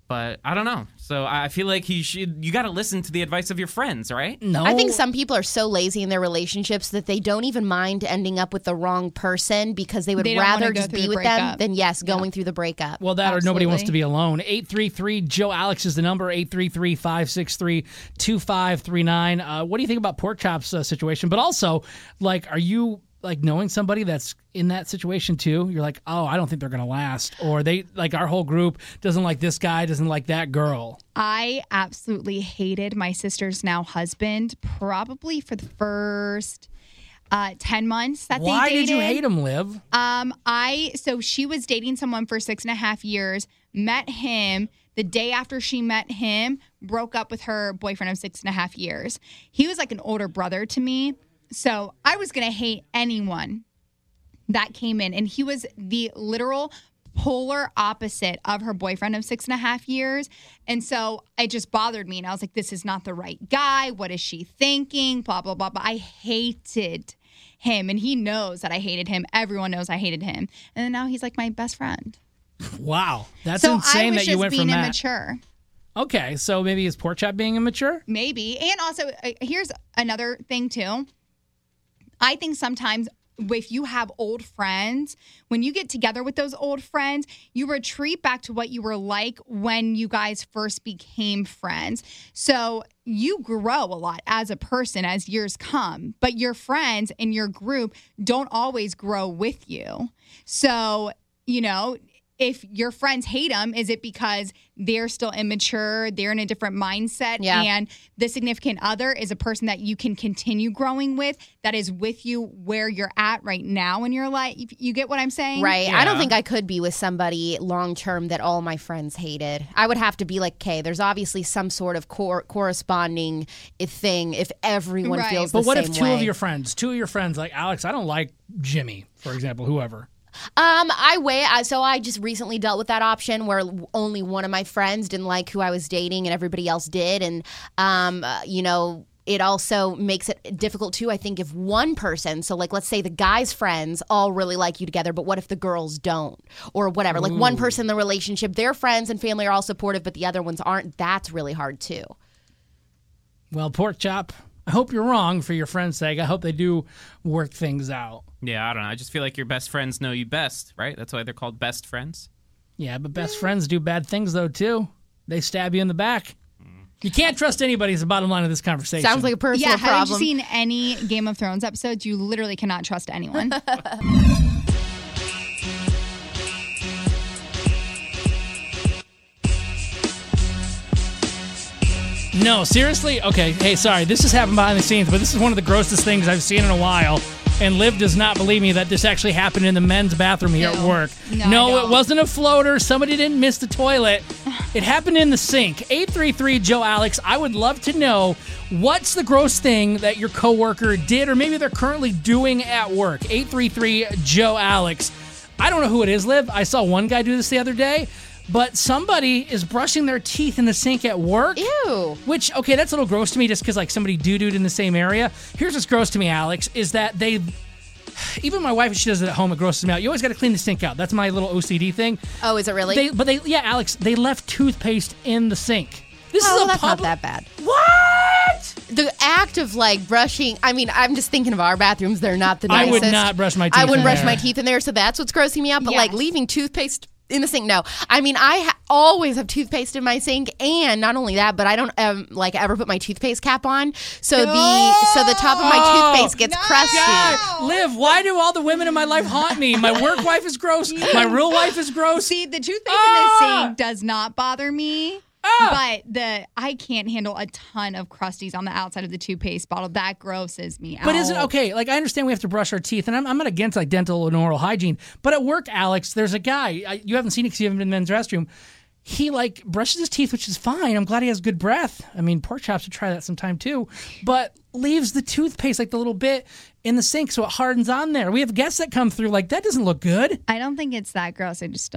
H: But I don't know. So I feel like he should. You got to listen to the advice of your friends, right?
E: No.
F: I think some people are so lazy in their relationships that they don't even mind ending up with the wrong person because they would
G: They don't wanna
F: rather
G: go
F: just
G: through
F: be
G: the
F: with them
G: breakup.
F: than, yes, going through the breakup.
E: Well, that or nobody wants to
G: Absolutely.
E: be alone. eight three three, Joe Alex is the number, eight three three, five six three, two five three nine. Uh, what do you think about Pork Chop's uh, situation? But also, like, are you, like, knowing somebody that's in that situation, too? You're like, oh, I don't think they're going to last. Or they, like, our whole group doesn't like this guy, doesn't like that girl.
G: I absolutely hated my sister's now husband probably for the first uh, ten months that
E: Why
G: they dated.
E: did you hate him, Liv?
G: Um, I so she was dating someone for six and a half years, met him. The day after she met him, broke up with her boyfriend of six and a half years. He was like an older brother to me. So I was going to hate anyone that came in. And he was the literal polar opposite of her boyfriend of six and a half years. And so it just bothered me. And I was like, this is not the right guy. What is she thinking? Blah, blah, blah. But I hated him. And he knows that I hated him. Everyone knows I hated him. And then now he's like my best friend.
E: Wow. That's
G: so
E: insane
G: I was
E: that you
G: just
E: went
G: being
E: from that.
G: immature.
E: Okay, so maybe is Pork Chop being immature?
G: Maybe. And also, uh, here's another thing, too. I think sometimes if you have old friends, when you get together with those old friends, you retreat back to what you were like when you guys first became friends. So you grow a lot as a person as years come, but your friends in your group don't always grow with you. So, you know, if your friends hate them, is it because they're still immature, they're in a different mindset,
F: Yeah.
G: and the significant other is a person that you can continue growing with, that is with you where you're at right now in your life? You get what I'm saying?
F: Right. I don't think I could be with somebody long term that all my friends hated. I would have to be like, okay, there's obviously some sort of cor- corresponding thing if everyone
G: Right.
F: feels
E: But
F: the
E: what
F: same
E: if two
F: way.
E: of your friends, two of your friends, like Alex, I don't like Jimmy, for example, whoever.
F: Um, I wait. I, so I just recently dealt with that option where only one of my friends didn't like who I was dating, and everybody else did. And um, uh, you know, it also makes it difficult too. I think if one person, so like let's say the guy's friends all really like you together, but what if the girls don't, or whatever? Like one
E: Ooh.
F: person in the relationship, their friends and family are all supportive, but the other ones aren't. That's really hard too.
E: Well, Pork Chop, I hope you're wrong for your friend's sake. I hope they do work things out.
H: Yeah, I don't know. I just feel like your best friends know you best, right? That's why they're called best friends.
E: Yeah, but best friends do bad things, though, too. They stab you in the back. You can't trust anybody is the bottom line of this conversation.
F: Sounds like a personal
G: Yeah,
F: problem.
G: haven't you seen any Game of Thrones episodes? You literally cannot trust anyone.
E: No, seriously? Okay, hey, sorry. This has happened behind the scenes, but this is one of the grossest things I've seen in a while. And Liv does not believe me that this actually happened in the men's bathroom here
G: No.
E: at work.
G: No, I
E: no it
G: don't.
E: wasn't a floater. Somebody didn't miss the toilet. It happened in the sink. eight three three, Joe Alex. I would love to know what's the gross thing that your coworker did or maybe they're currently doing at work. eight three three, Joe Alex. I don't know who it is, Liv. I saw one guy do this the other day. But somebody is brushing their teeth in the sink at work.
F: Ew.
E: Which, okay, that's a little gross to me just because, like, somebody doo-dooed in the same area. Here's what's gross to me, Alex, is that they... Even my wife, if she does it at home, it grosses me out. You always got to clean the sink out. That's my little O C D thing.
F: Oh, is it really?
E: They, but they, yeah, Alex, they left toothpaste in the sink. This
F: oh,
E: is a
F: that's
E: public...
F: not that bad.
E: What?
F: The act of like brushing, I mean, I'm just thinking of our bathrooms. They're not the
E: I
F: nicest.
E: would not brush my teeth
F: I wouldn't
E: in
F: brush
E: there.
F: my teeth in there, so that's what's grossing me out. But
G: Yes.
F: like leaving toothpaste in the sink, no. I mean, I ha- always have toothpaste in my sink, and not only that, but I don't um, like ever put my toothpaste cap on, so the so the top of my
E: Oh,
F: toothpaste gets crusty.
E: God, Liv, why do all the women in my life haunt me? My work wife is gross. My real wife is gross.
G: See, the toothpaste
E: Ah!
G: in the sink does not bother me.
E: Ah!
G: But the I can't handle a ton of crusties on the outside of the toothpaste bottle. That grosses me out.
E: But is it okay? Like, I understand we have to brush our teeth, and I'm, I'm not against like dental and oral hygiene. But at work, Alex, there's a guy. I, you haven't seen it because you haven't been in the men's restroom. He like brushes his teeth, which is fine. I'm glad he has good breath. I mean, Pork Chop should try that sometime too. But leaves the toothpaste like the little bit in the sink so it hardens on there. We have guests that come through like that doesn't look good.
G: I don't think it's that gross. I just don't.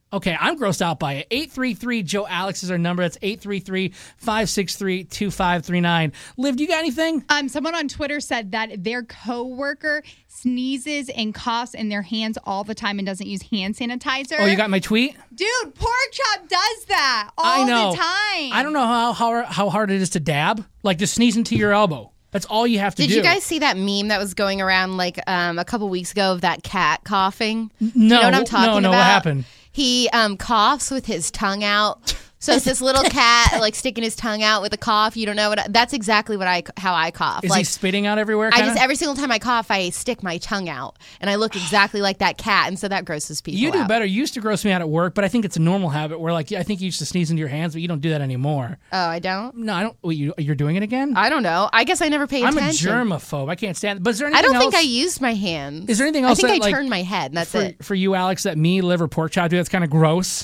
E: Okay, I'm grossed out by it. eight three three Joe Alex is our number. That's eight three three, five six three, two five three nine. Liv, do you got anything?
G: Um, someone on Twitter said that their coworker sneezes and coughs in their hands all the time and doesn't use hand sanitizer.
E: Oh, you got my tweet?
G: Dude, Pork Chop does that all
E: I know.
G: the time.
E: I don't know how, how how hard it is to dab. Like, just sneeze into your elbow. That's all you have to
F: Did
E: do.
F: you guys see that meme that was going around like um, a couple weeks ago of that cat coughing?
E: No.
F: Do you know what I'm talking
E: no, no,
F: about?
E: what happened?
F: He um, coughs with his tongue out. So it's this little cat like sticking his tongue out with a cough. You don't know what? That's exactly what I how I cough.
E: Is
F: like,
E: he spitting out everywhere?
F: I
E: kinda?
F: just every single time I cough, I stick my tongue out, and I look exactly like that cat, and so that grosses people
E: You do
F: out.
E: better. You used to gross me out at work, but I think it's a normal habit where, like, I think you used to sneeze into your hands, but you don't do that anymore.
F: Oh, I don't?
E: No, I don't. Wait, you, you're doing it again?
F: I don't know. I guess I never paid
E: I'm
F: attention.
E: a germaphobe. I can't stand it. But is there
F: I
E: anything
F: don't
E: else?
F: think I used my hands.
E: Is there anything else
F: I think
E: that,
F: I
E: like,
F: turned my head, and that's
E: for,
F: it.
E: For you, Alex, that me, Liv, or Pork Chop do, that's kind of gross?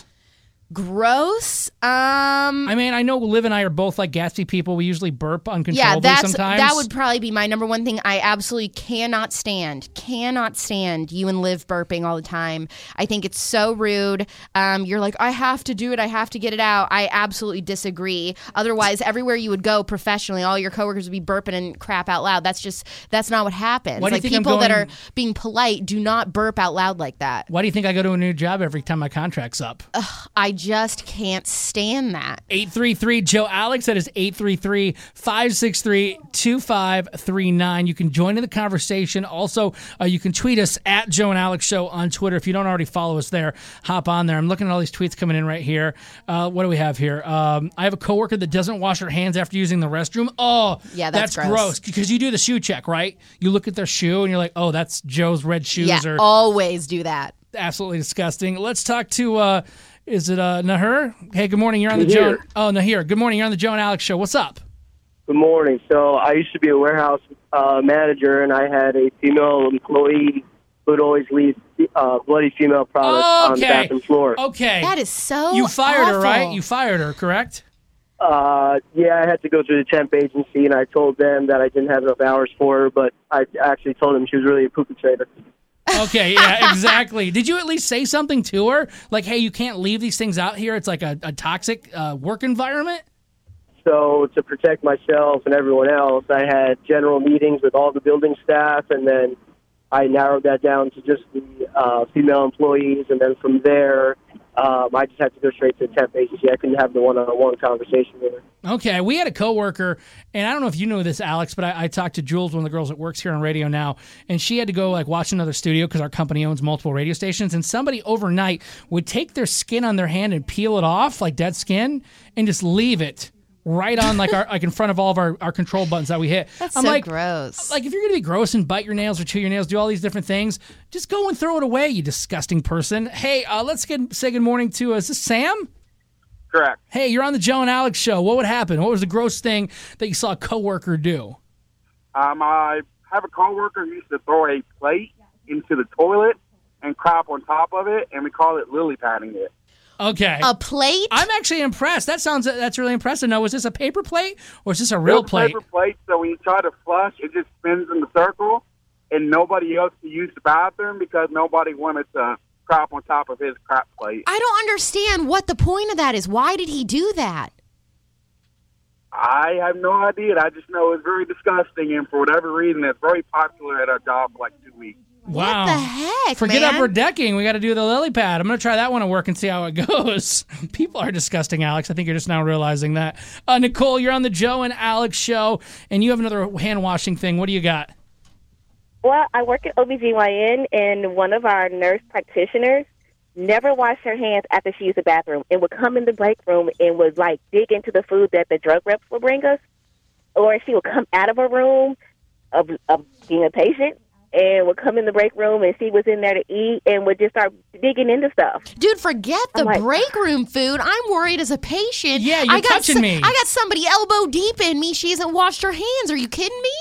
F: Gross? Um,
E: I mean, I know Liv and I are both like Gatsby people. We usually burp
F: yeah,
E: uncontrollably
F: that's
E: sometimes.
F: that would probably be my number one thing. I absolutely cannot stand, cannot stand you and Liv burping all the time. I think it's so rude. Um, you're like, I have to do it. I have to get it out. I absolutely disagree. Otherwise, everywhere you would go professionally, all your coworkers would be burping and crap out loud. That's just that's not what happens.
E: Why do you
F: like
E: think I'm
F: people that
E: going-
F: are being polite do not burp out loud like that.
E: Why do you think I go to a new job every time my contract's up?
F: Ugh, I just can't stand that.
E: eight three three Joe Alex. That is eight three three, five six three, two five three nine. You can join in the conversation. Also, uh, you can tweet us at Joe and Alex Show on Twitter. If you don't already follow us there, hop on there. I'm looking at all these tweets coming in right here. Uh, what do we have here? Um, I have a coworker that doesn't wash her hands after using the restroom. Oh,
F: Yeah, that's
E: gross.
F: gross.
E: Because you do the shoe check, right? You look at their shoe and you're like, oh, that's Joe's red shoes.
F: Yeah,
E: or
F: always do that.
E: Absolutely disgusting. Let's talk to, uh, is it uh, Nahir? Hey, good morning. You're on the
U: Nahir.
E: Joe. Oh, Nahir. Good morning. You're on the Joe and Alex Show. What's up?
U: Good morning. So I used to be a warehouse uh, manager, and I had a female employee who would always leave uh, bloody female products on the
E: Okay.
U: bathroom floor.
E: Okay.
F: That is so
E: You fired her,
F: awful.
E: right? You fired her, correct?
U: Uh, yeah, I had to go through the temp agency, and I told them that I didn't have enough hours for her, but I actually told them she was really a perpetrator.
E: Okay, yeah, exactly. Did you at least say something to her? Like, hey, you can't leave these things out here. It's like a, a toxic uh, work environment?
U: So to protect myself and everyone else, I had general meetings with all the building staff, and then I narrowed that down to just the uh, female employees, and then from there, um, I just had to go straight to the temp agency. I couldn't have the one-on-one conversation with her.
E: Okay, we had a coworker, and I don't know if you know this, Alex, but I, I talked to Jules, one of the girls that works here on radio now, and she had to go like watch another studio because our company owns multiple radio stations, and somebody overnight would take their skin on their hand and peel it off, like dead skin, and just leave it right on like our like in front of all of our, our control buttons that we hit.
F: That's
E: I'm
F: so
E: like,
F: gross.
E: Like if you're gonna be gross and bite your nails or chew your nails, do all these different things, just go and throw it away, you disgusting person. Hey, uh, let's get say good morning to uh, is this Sam?
V: Correct.
E: Hey, you're on the Joe and Alex Show. What would happen? What was the gross thing that you saw a coworker do?
V: Um, I have a coworker who used to throw a plate into the toilet and crap on top of it, and we call it lily padding it.
E: Okay.
F: A plate?
E: I'm actually impressed. That sounds that's really impressive. Now, was this a paper plate or is this a real
V: It's a
E: plate?
V: paper plate, so when you try to flush, it just spins in the circle, and nobody else can use the bathroom because nobody wanted to crap on top of his crap plate.
F: I don't understand what the point of that is. Why did he do that?
V: I have no idea. I just know it's very disgusting, and for whatever reason, it's very popular at our job for like two weeks.
E: Wow.
F: What the heck,
E: Forget
F: man?
E: upper decking. We got to do the lily pad. I'm going to try that one at work and see how it goes. People are disgusting, Alex. I think you're just now realizing that. Uh, Nicole, you're on the Joe and Alex Show, and you have another hand washing thing. What do you got?
W: Well, I work at O B G Y N, and one of our nurse practitioners never washed her hands after she used the bathroom and would come in the break room and would, like, dig into the food that the drug reps would bring us. Or she would come out of a room of, of being a patient and would come in the break room and see what's in there to eat and would just start digging into stuff.
F: Dude, forget the
W: I'm like,
F: break room food. I'm worried as a patient.
E: Yeah, you're
F: I got
E: touching me.
F: I got somebody elbow deep in me. She hasn't washed her hands. Are you kidding me?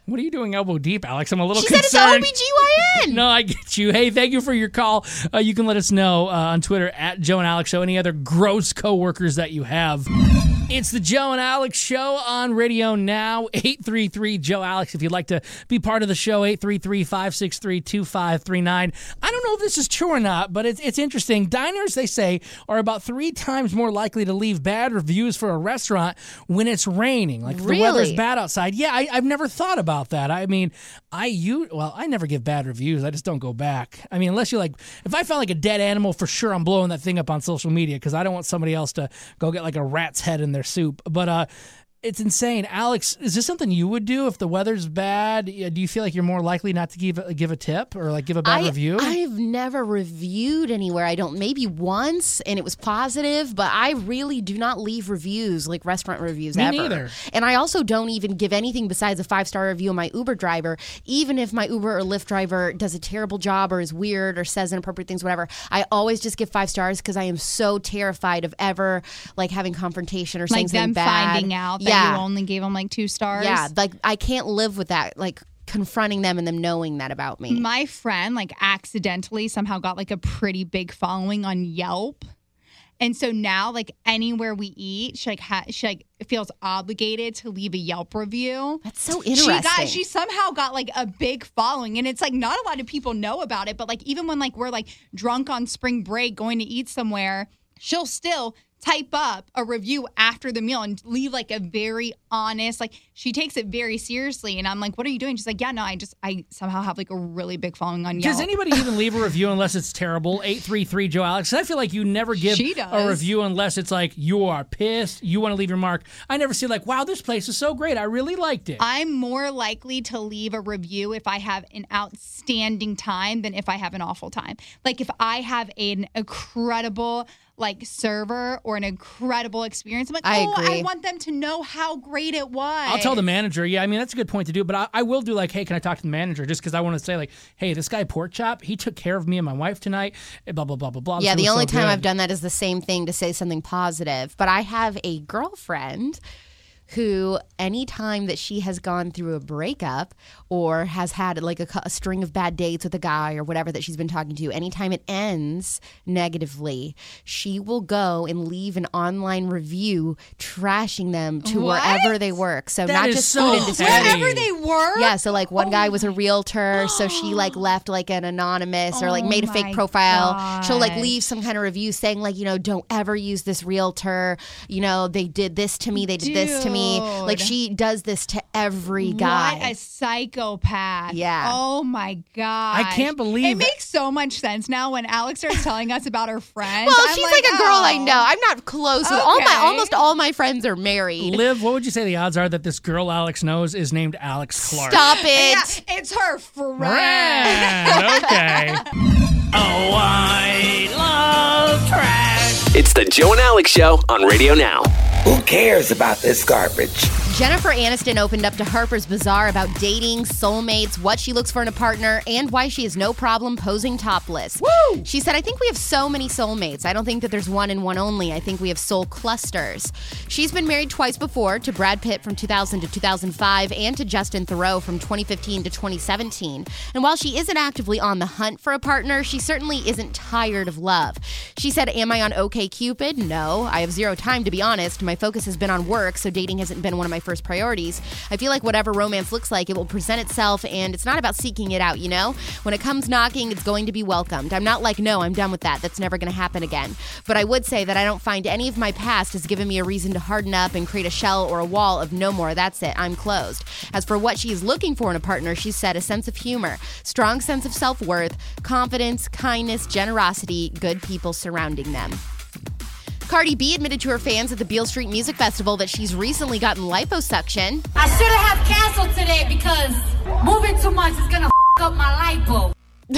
E: What are you doing elbow deep, Alex? I'm a little
F: She
E: concerned.
F: said it's O B G Y N.
E: No, I get you. Hey, thank you for your call. Uh, you can let us know uh, on Twitter at Joe and Alex Show. Any other gross coworkers that you have. It's the Joe and Alex Show on Radio Now. eight three three Joe Alex. If you'd like to be part of the show, eight three three, five six three, two five three nine. I don't know if this is true or not, but it's, it's interesting. Diners, they say, are about three times more likely to leave bad reviews for a restaurant when it's raining. Like if
F: Really?
E: the weather's bad outside. Yeah, I, I've never thought about that. I mean, I you well, I never give bad reviews. I just don't go back. I mean, unless you're like, if I found like a dead animal, for sure I'm blowing that thing up on social media because I don't want somebody else to go get like a rat's head in their soup. But uh, it's insane. Alex, is this something you would do if the weather's bad? Do you feel like you're more likely not to give a, give a tip or like give a bad
F: I,
E: review?
F: I've never reviewed anywhere. I don't, maybe once, and it was positive, but I really do not leave reviews, like restaurant reviews,
E: Me
F: ever.
E: neither.
F: And I also don't even give anything besides a five-star review on my Uber driver, even if my Uber or Lyft driver does a terrible job or is weird or says inappropriate things, whatever. I always just give five stars because I am so terrified of ever like having confrontation or saying
G: Like
F: something
G: them
F: bad.
G: finding out that
F: yeah.
G: you only gave them like two stars.
F: Yeah, like I can't live with that, like confronting them and them knowing that about me.
G: My friend like accidentally somehow got like a pretty big following on Yelp. And so now like anywhere we eat, she like ha- she like feels obligated to leave a Yelp review.
F: That's so
G: She
F: interesting.
G: got she somehow got like a big following, and it's like not a lot of people know about it, but like even when like we're like drunk on spring break going to eat somewhere, she'll still type up a review after the meal and leave like a very honest, like she takes it very seriously. And I'm like, what are you doing? She's like, yeah, no, I just, I somehow have like a really big following on Yelp.
E: Does anybody even leave a review unless it's terrible? eight three three Joe Alex. I feel like you never give
G: She
E: a
G: does.
E: review unless it's like you are pissed, you want to leave your mark. I never see like, wow, this place is so great. I really liked it.
G: I'm more likely to leave a review if I have an outstanding time than if I have an awful time. Like if I have an incredible like server or an incredible experience, I'm like,
F: I
G: oh,
F: agree.
G: I want them to know how great it was.
E: I'll tell the manager. Yeah, I mean, that's a good point to do. But I, I will do like, hey, can I talk to the manager? Just because I want to say like, hey, this guy Pork Chop, he took care of me and my wife tonight. Blah, blah, blah, blah, blah.
F: Yeah,
E: This
F: the
E: was
F: only
E: so
F: time
E: good.
F: I've done that is the same thing to say something positive. But I have a girlfriend who, anytime that she has gone through a breakup or has had like a, cou- a string of bad dates with a guy or whatever that she's been talking to, anytime it ends negatively, she will go and leave an online review trashing them to
G: What?
F: wherever they work. So
E: That
F: not
E: is
F: just
E: so
F: food industry.
E: petty.
G: Wherever they work?
F: Yeah, so like one guy was a realtor, so she like left like an anonymous or like
G: Oh
F: made a
G: my
F: fake profile. She'll like
G: gosh.
F: leave some kind of review saying like, you know, don't ever use this realtor. You know, they did this to me, they did this to me. Like
G: Dude.
F: she does this to every guy.
G: What a psychopath.
F: Yeah.
G: Oh my God.
E: I can't believe
G: it makes so much sense now when Alex starts telling us about her friends.
F: Well,
G: I'm
F: she's like, a girl I
G: oh.
F: know. I'm not close with all my
G: Okay.
F: almost all my friends are married.
E: Liv, what would you say the odds are that this girl Alex knows is named Alex Clark?
F: Stop it.
G: Yeah, it's her friend.
E: Friend, okay.
I: Oh, I love trash. It's the Joe and Alex Show on Radio Now.
J: Who cares about this garbage?
F: Jennifer Aniston opened up to Harper's Bazaar about dating, soulmates, what she looks for in a partner, and why she has no problem posing topless. Woo! She said, I think we have so many soulmates. I don't think that there's one and one only. I think we have soul clusters. She's been married twice before, to Brad Pitt from two thousand to two thousand five and to Justin Theroux from twenty fifteen to twenty seventeen. And while she isn't actively on the hunt for a partner, she certainly isn't tired of love. She said, am I on OkCupid? No, I have zero time, to be honest. My focus has been on work, so dating hasn't been one of my first priorities. I feel like whatever romance looks like, it will present itself, and it's not about seeking it out, you know? When it comes knocking, it's going to be welcomed. I'm not like, no, I'm done with that. That's never going to happen again. But I would say that I don't find any of my past has given me a reason to harden up and create a shell or a wall of no more. That's it. I'm closed. As for what she is looking for in a partner, she said a sense of humor, strong sense of self-worth, confidence, kindness, generosity, good people surrounding them. Cardi B admitted to her fans at the Beale Street Music Festival that she's recently gotten liposuction.
B: I should have had canceled today because moving too much is gonna f- up my lipo.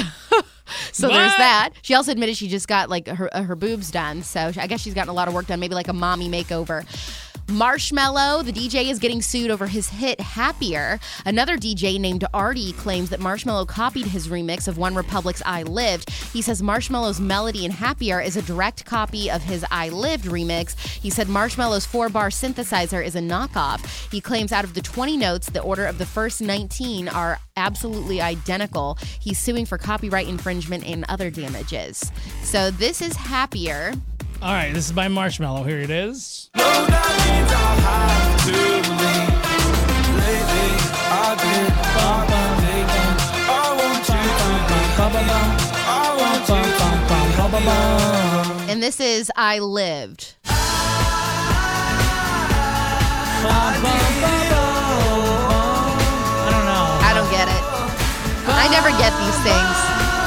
F: So
B: What?
F: there's that. She also admitted she just got like her uh, her boobs done. So I guess she's gotten a lot of work done, maybe like a mommy makeover. Marshmello, the D J, is getting sued over his hit Happier. Another D J named Artie claims that Marshmello copied his remix of One Republic's I Lived. He says Marshmello's melody in Happier is a direct copy of his I Lived remix. He said Marshmello's four-bar synthesizer is a knockoff. He claims out of the twenty notes, the order of the first nineteen are absolutely identical. He's suing for copyright infringement and other damages. So this is Happier.
E: All right, this is by Marshmello. Here it is.
F: And this is I Lived.
E: I don't know.
F: I don't get it. I never get these things.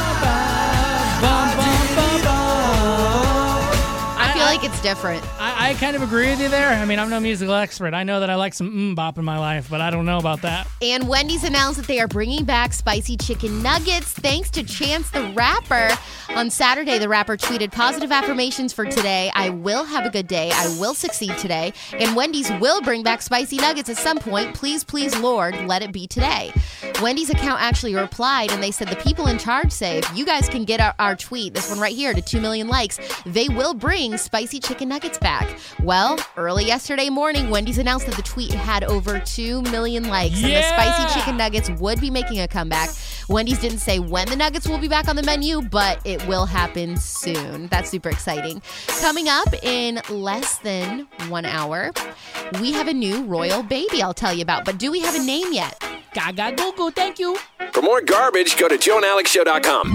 F: I feel like it's different.
E: I, I kind of agree with you there. I mean, I'm no musical expert. I know that I like some mm bop in my life, but I don't know about that.
F: And Wendy's announced that they are bringing back spicy chicken nuggets thanks to Chance the Rapper. On Saturday, the rapper tweeted positive affirmations for today. I will have a good day. I will succeed today. And Wendy's will bring back spicy nuggets at some point. Please, please, Lord, let it be today. Wendy's account actually replied, and they said the people in charge say, if you guys can get our, our tweet, this one right here, to two million likes, they will bring spicy chicken nuggets back. Well, early yesterday morning, Wendy's announced that the tweet had over two million likes,
E: Yeah!
F: and the spicy chicken nuggets would be making a comeback. Wendy's didn't say when the nuggets will be back on the menu, but it will happen soon. That's super exciting. Coming up in less than one hour, we have a new royal baby I'll tell you about, but do we have a name yet?
E: Gaga Gogo, thank you.
I: For more garbage, go to joe and alex show dot com.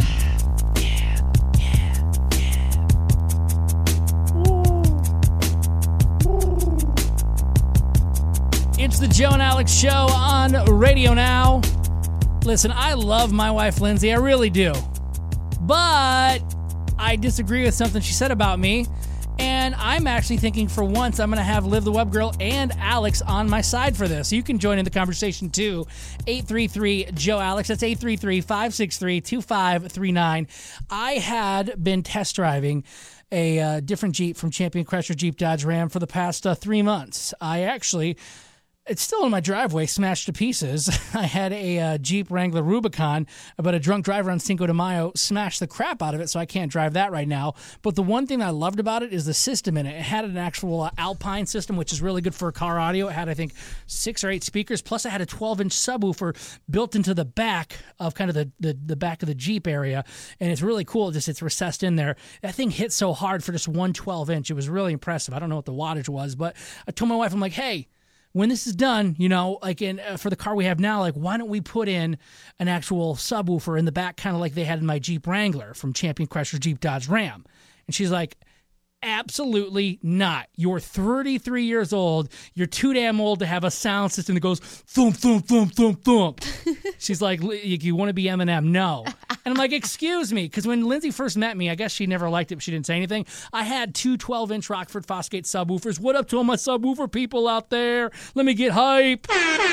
E: It's the Joe and Alex Show on Radio Now. Listen, I love my wife, Lindsay. I really do. But I disagree with something she said about me. And I'm actually thinking for once I'm going to have Liv the Web Girl and Alex on my side for this. So you can join in the conversation too. eight three three, Joe Alex. That's eight three three, five six three, two five three nine. I had been test driving a uh, different Jeep from Champion Crusher Jeep Dodge Ram for the past uh, three months. I actually... It's still in my driveway, smashed to pieces. I had a uh, Jeep Wrangler Rubicon, but a drunk driver on Cinco de Mayo smashed the crap out of it, so I can't drive that right now. But the one thing I loved about it is the system in it. It had an actual uh, Alpine system, which is really good for car audio. It had, I think, six or eight speakers, plus it had a twelve-inch subwoofer built into the back of kind of the, the, the back of the Jeep area, and it's really cool. Just it's recessed in there. That thing hit so hard for just one twelve-inch. It was really impressive. I don't know what the wattage was, but I told my wife, I'm like, hey, when this is done, you know, like in uh, for the car we have now, like why don't we put in an actual subwoofer in the back, kind of like they had in my Jeep Wrangler from Champion Crusher Jeep Dodge Ram? And she's like, absolutely not. You're thirty-three years old. You're too damn old to have a sound system that goes thump, thump, thump, thump, thump. She's like, you want to be Eminem? No. And I'm like, excuse me, because when Lindsay first met me, I guess she never liked it, but she didn't say anything. I had two twelve-inch Rockford Fosgate subwoofers. What up to all my subwoofer people out there? Let me get hype.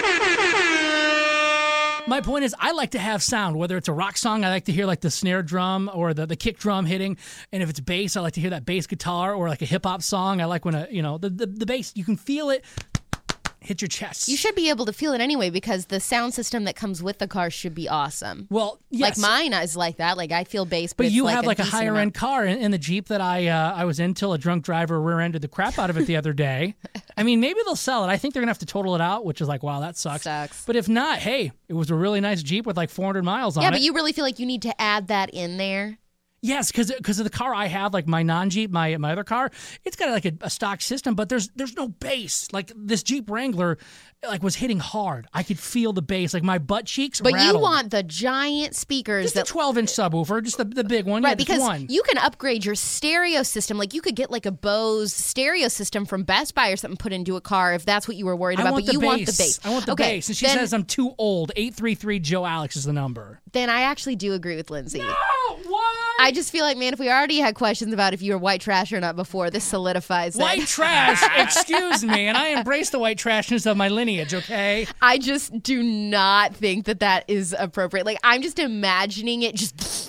E: My point is, I like to have sound, whether it's a rock song, I like to hear like the snare drum or the, the kick drum hitting. And if it's bass, I like to hear that bass guitar, or like a hip hop song. I like when a, you know, the, the, the bass, you can feel it hit your chest.
F: You should be able to feel it anyway, because the sound system that comes with the car should be awesome.
E: Well, yes.
F: Like mine is like that. Like I feel bass, but,
E: but
F: it's
E: you
F: like
E: have
F: a
E: like a
F: decent
E: higher
F: amount.
E: end car in, in the Jeep that I uh, I was in till a drunk driver rear-ended the crap out of it the other day. I mean, maybe they'll sell it. I think they're gonna have to total it out, which is like, wow, that sucks.
F: Sucks.
E: But if not, hey, it was a really nice Jeep with like four hundred miles on
F: Yeah,
E: it.
F: but you really feel like you need to add that in there.
E: Yes, because because of the car I have, like my non-Jeep, my my other car, it's got like a, a stock system, but there's there's no bass. Like this Jeep Wrangler, like was hitting hard. I could feel the bass, like my butt cheeks.
F: But
E: rattled.
F: you want the giant speakers,
E: just
F: that
E: a twelve-inch subwoofer, just the, the big one,
F: right?
E: yeah, just
F: because
E: one.
F: you can upgrade your stereo system. Like you could get like a Bose stereo system from Best Buy or something put into a car if that's what you were worried
E: I
F: about.
E: want
F: But
E: the
F: you
E: bass.
F: want the bass.
E: I want the
F: okay,
E: bass. And she
F: then,
E: says I'm too old. eight three three Joe Alex is the number.
F: Then I actually do agree with Lindsay.
E: No, why?
F: I just feel like, man, if we already had questions about if you were white trash or not before, this solidifies it.
E: White trash, excuse me, and I embrace the white trashness of my lineage, okay?
F: I just do not think that that is appropriate. Like, I'm just imagining it just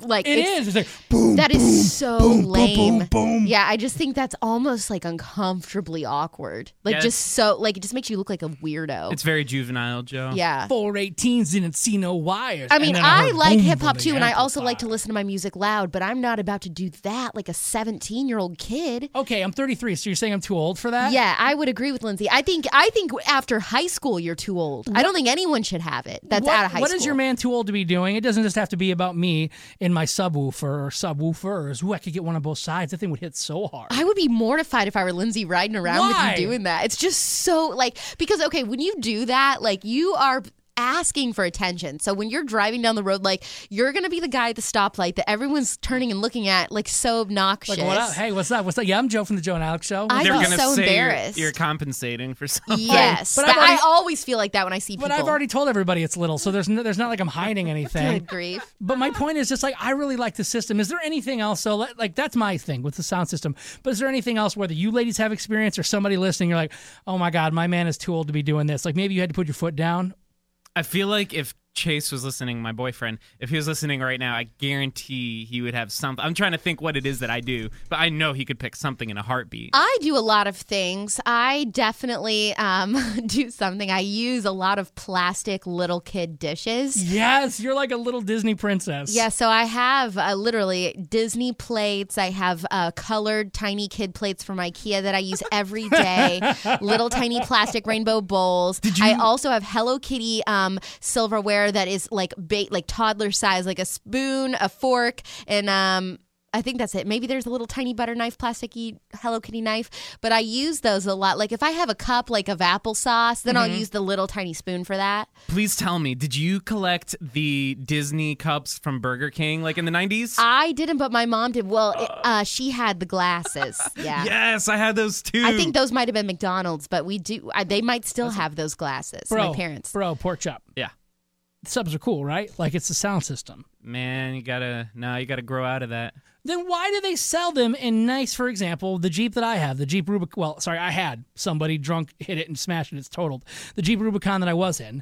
F: like
E: It
F: it's,
E: is. It's like boom.
F: that is
E: boom,
F: so
E: boom, boom,
F: lame.
E: boom, boom.
F: Yeah, I just think that's almost like uncomfortably awkward. Like
H: Yeah,
F: just so like it just makes you look like a weirdo.
H: It's very juvenile, Joe.
F: Yeah.
E: Four eighteens didn't see no wires.
F: I mean,
E: And then
F: I
E: heard
F: like
E: boom
F: hip hop
E: from
F: too,
E: the
F: and I also
E: amplifier.
F: like to listen to my music loud, but I'm not about to do that like a seventeen year old kid.
E: Okay, I'm thirty-three, so you're saying I'm too old for that?
F: Yeah, I would agree with Lindsay. I think I think after high school you're too old. I don't think anyone should have it. That's
E: what,
F: out of high
E: what
F: school.
E: is your man too old to be doing? It doesn't just have to be about me in my subwoofer or subwoofers. Ooh, I could get one on both sides. That thing would hit so hard.
F: I would be mortified if I were Lindsay riding around
E: Why?
F: with you doing that. It's just so like because okay, when you do that, like you are asking for attention. So when you're driving down the road, like you're gonna be the guy at the stoplight that everyone's turning and looking at, like so obnoxious.
E: Like, what up? Hey, what's up? What's up? Yeah, I'm Joe from the Joe and Alex Show.
F: I'd
H: They're
F: be
H: gonna
F: so
H: say you're-
F: embarrassed.
H: You're, compensating for something.
F: Yes,
E: But
F: but,
E: I've already-
F: I always feel like that when I see people.
E: But I've already told everybody it's little, so there's no, there's not like I'm hiding anything.
F: Good grief.
E: But my point is just like I really like the system. Is there anything else? So let- like that's my thing with the sound system. But is there anything else whether you ladies have experience or somebody listening, you're like, oh my God, my man is too old to be doing this. Like maybe you had to put your foot down.
H: I feel like if Chase was listening, my boyfriend, if he was listening right now, I guarantee he would have something. I'm trying to think what it is that I do, but I know he could pick something in a heartbeat.
F: I do a lot of things. I definitely um, do something. I use a lot of plastic little kid dishes.
E: Yes, you're like a little Disney princess.
F: Yeah, so I have uh, literally Disney plates. I have uh, colored tiny kid plates from IKEA that I use every day. Little tiny plastic rainbow bowls. I also have Hello Kitty um, silverware that is like ba- like toddler size, like a spoon, a fork, and um. I think that's it. Maybe there's a little tiny butter knife, plasticky Hello Kitty knife, but I use those a lot. Like if I have a cup like of applesauce, then I'll
H: Mhm.
F: use the little tiny spoon for that.
H: Please tell me, did you collect the Disney cups from Burger King like in the nineties?
F: I didn't, but my mom did. Well, it, uh, she had the glasses. Yeah.
H: Yes, I had those too.
F: I think those might have been McDonald's, but we do. I, they might still have those glasses.
E: Bro,
F: my parents.
E: Bro, pork chop.
H: Yeah.
E: Subs are cool, right? Like it's the sound system.
H: Man, you gotta, no, you gotta grow out of that.
E: Then why do they sell them in nice, for example, the Jeep that I have, the Jeep Rubicon, well, sorry, I had somebody drunk hit it and smashed it, it's totaled. The Jeep Rubicon that I was in,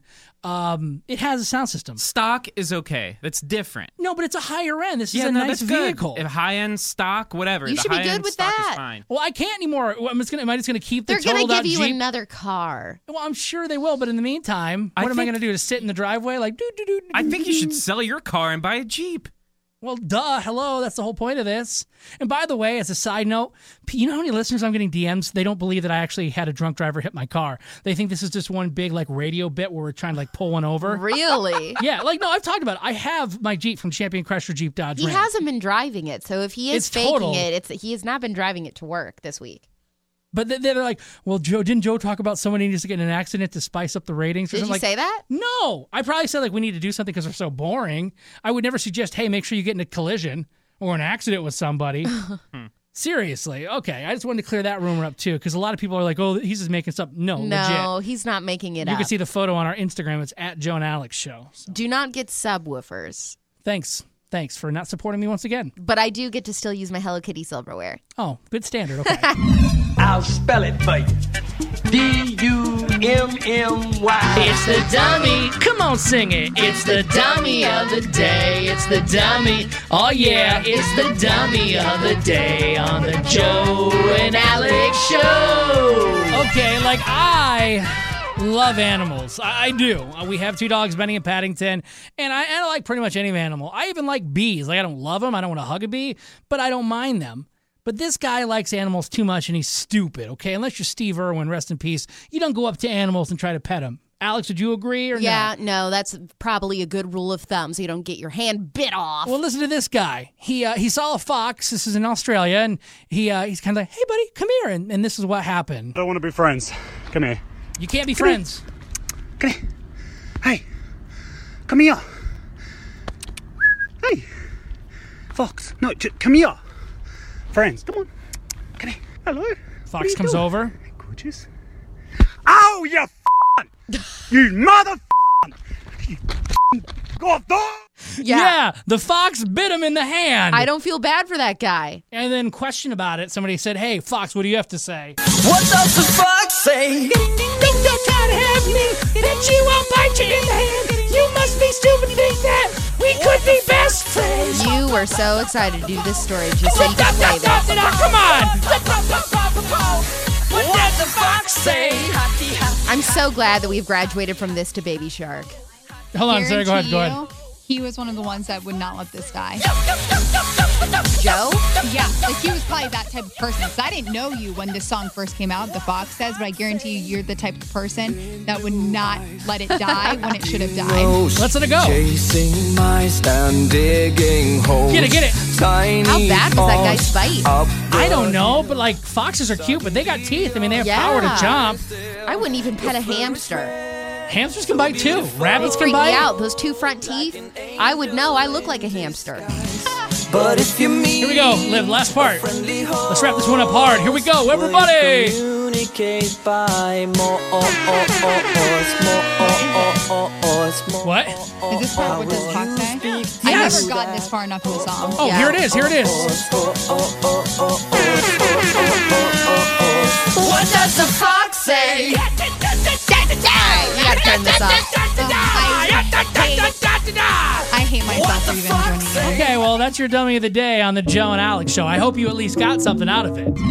E: um, it has a sound system.
H: Stock is okay. That's different.
E: No, but it's a higher end. This
H: yeah,
E: is a
H: no,
E: nice
H: that's good.
E: vehicle.
H: If high-end stock, whatever.
F: You
H: the
F: should be
H: high-end
F: good with
H: stock
F: that.
H: Is fine.
E: Well, I can't anymore. I'm just gonna. Am I just gonna keep the
F: They're going to
E: totaled out
F: give you
E: Jeep?
F: another car.
E: Well, I'm sure they will, but in the meantime,
H: I
E: what am I
H: think-
E: going to do? To sit in the driveway like doo doo doo?
H: I think you should sell your car and buy a Jeep.
E: Well, duh. Hello, that's the whole point of this. And by the way, as a side note, you know how many listeners I'm getting D Ms? They don't believe that I actually had a drunk driver hit my car. They think this is just one big like radio bit where we're trying to like pull one over.
F: Really?
E: Yeah, like no, I've talked about it. I have my Jeep from Champion Crusher Jeep Dodge
F: He
E: Ram.
F: hasn't been driving it, so if he is
E: It's
F: faking
E: totaled.
F: it, it's he has not been driving it to work this week.
E: But th- they're like, well, Joe, didn't Joe talk about somebody needs to get in an accident to spice up the ratings? Or
F: Did
E: something?
F: you
E: like,
F: say that?
E: No. I probably said, like, we need to do something because they're so boring. I would never suggest, hey, make sure you get in a collision or an accident with somebody. Seriously. Okay. I just wanted to clear that rumor up, too, because a lot of people are like, oh, he's just making stuff. No,
F: No,
E: legit.
F: he's not making it
E: You
F: up.
E: can see the photo on our Instagram. It's at Joe and Alex Show. So,
F: Do not get subwoofers.
E: thanks. Thanks for not supporting me once again.
F: But I do get to still use my Hello Kitty silverware.
E: Oh, good standard. Okay.
J: I'll spell it for you. D U M M Y.
E: It's the dummy. Come on, sing it. It's the dummy of the day. It's the dummy. Oh, yeah. It's the dummy of the day on the Joe and Alex Show. Okay, like I love animals. I, I do. Uh, We have two dogs, Benny and Paddington, and I, and I like pretty much any animal. I even like bees. Like, I don't love them. I don't want to hug a bee, but I don't mind them. But this guy likes animals too much, and he's stupid, okay? Unless you're Steve Irwin, rest in peace. You don't go up to animals and try to pet them. Alex, would you agree or
F: Yeah,
E: no?
F: no, that's probably a good rule of thumb so you don't get your hand bit off.
E: Well, listen to this guy. He uh, he saw a fox. This is in Australia, and he uh, he's kind of like, hey, buddy, come here. And, and this is what happened.
C: I don't want to be friends. Come here.
E: You can't be
C: Come here.
E: friends.
C: Come here. Hey, come here. Hey, fox. No, j- come here. Friends, come on. Come here. Hello. What are
E: Fox
C: you
E: comes
C: doing?
E: over.
C: Gorgeous. Oh, you f***ing, you mother f***ing, you god dog.
E: Yeah. the fox bit him in the hand.
F: I don't feel bad for that guy.
E: And then question about it. Somebody said, hey, Fox, what do you have to say?
J: What does the fox say?
E: Don't try to have me, that you won't bite you in the hand. You must be stupid to think that We could be best friends.
F: You were so excited to do this story just so you could play this.
E: Come on. What the fox say?
F: I'm so glad that we've graduated from this to Baby Shark.
E: Hold on, Sarah. Go ahead. Go
G: Guarantee
E: ahead.
G: you, He was one of the ones that would not let this die.
F: Joe?
G: Yeah, like he was probably that type of person. So I didn't know you when this song first came out, The Fox Says, but I guarantee you you're the type of person that would not let it die when it should have died.
E: Let's let it go.
D: Chasing mice and digging holes.
E: Get it, get it.
D: Tiny
F: How bad was that guy's bite?
E: I don't know, but like foxes are cute, but they got teeth. I mean, they have
F: Yeah.
E: power to chomp.
F: I wouldn't even pet a hamster.
E: Hamsters can bite too. Rabbits
F: They
E: can
F: freak me
E: bite.
F: out. Those two front teeth. I would know. I look like a hamster.
D: But if you meet
E: Here we go. Liv, last part. Let's wrap this one up hard. Here we go, everybody.
D: communicate by more
E: What?
G: Is this part what does the fox say?
E: Yes.
G: I've never gotten this far enough in the song.
E: Oh, here it is. Here it is.
D: What does the fox say?
F: You gotta turn this off.
G: I hate myself for even joining in.
E: Okay, well, that's your dummy of the day on the Joe and Alex show. I hope you at least got something out of it.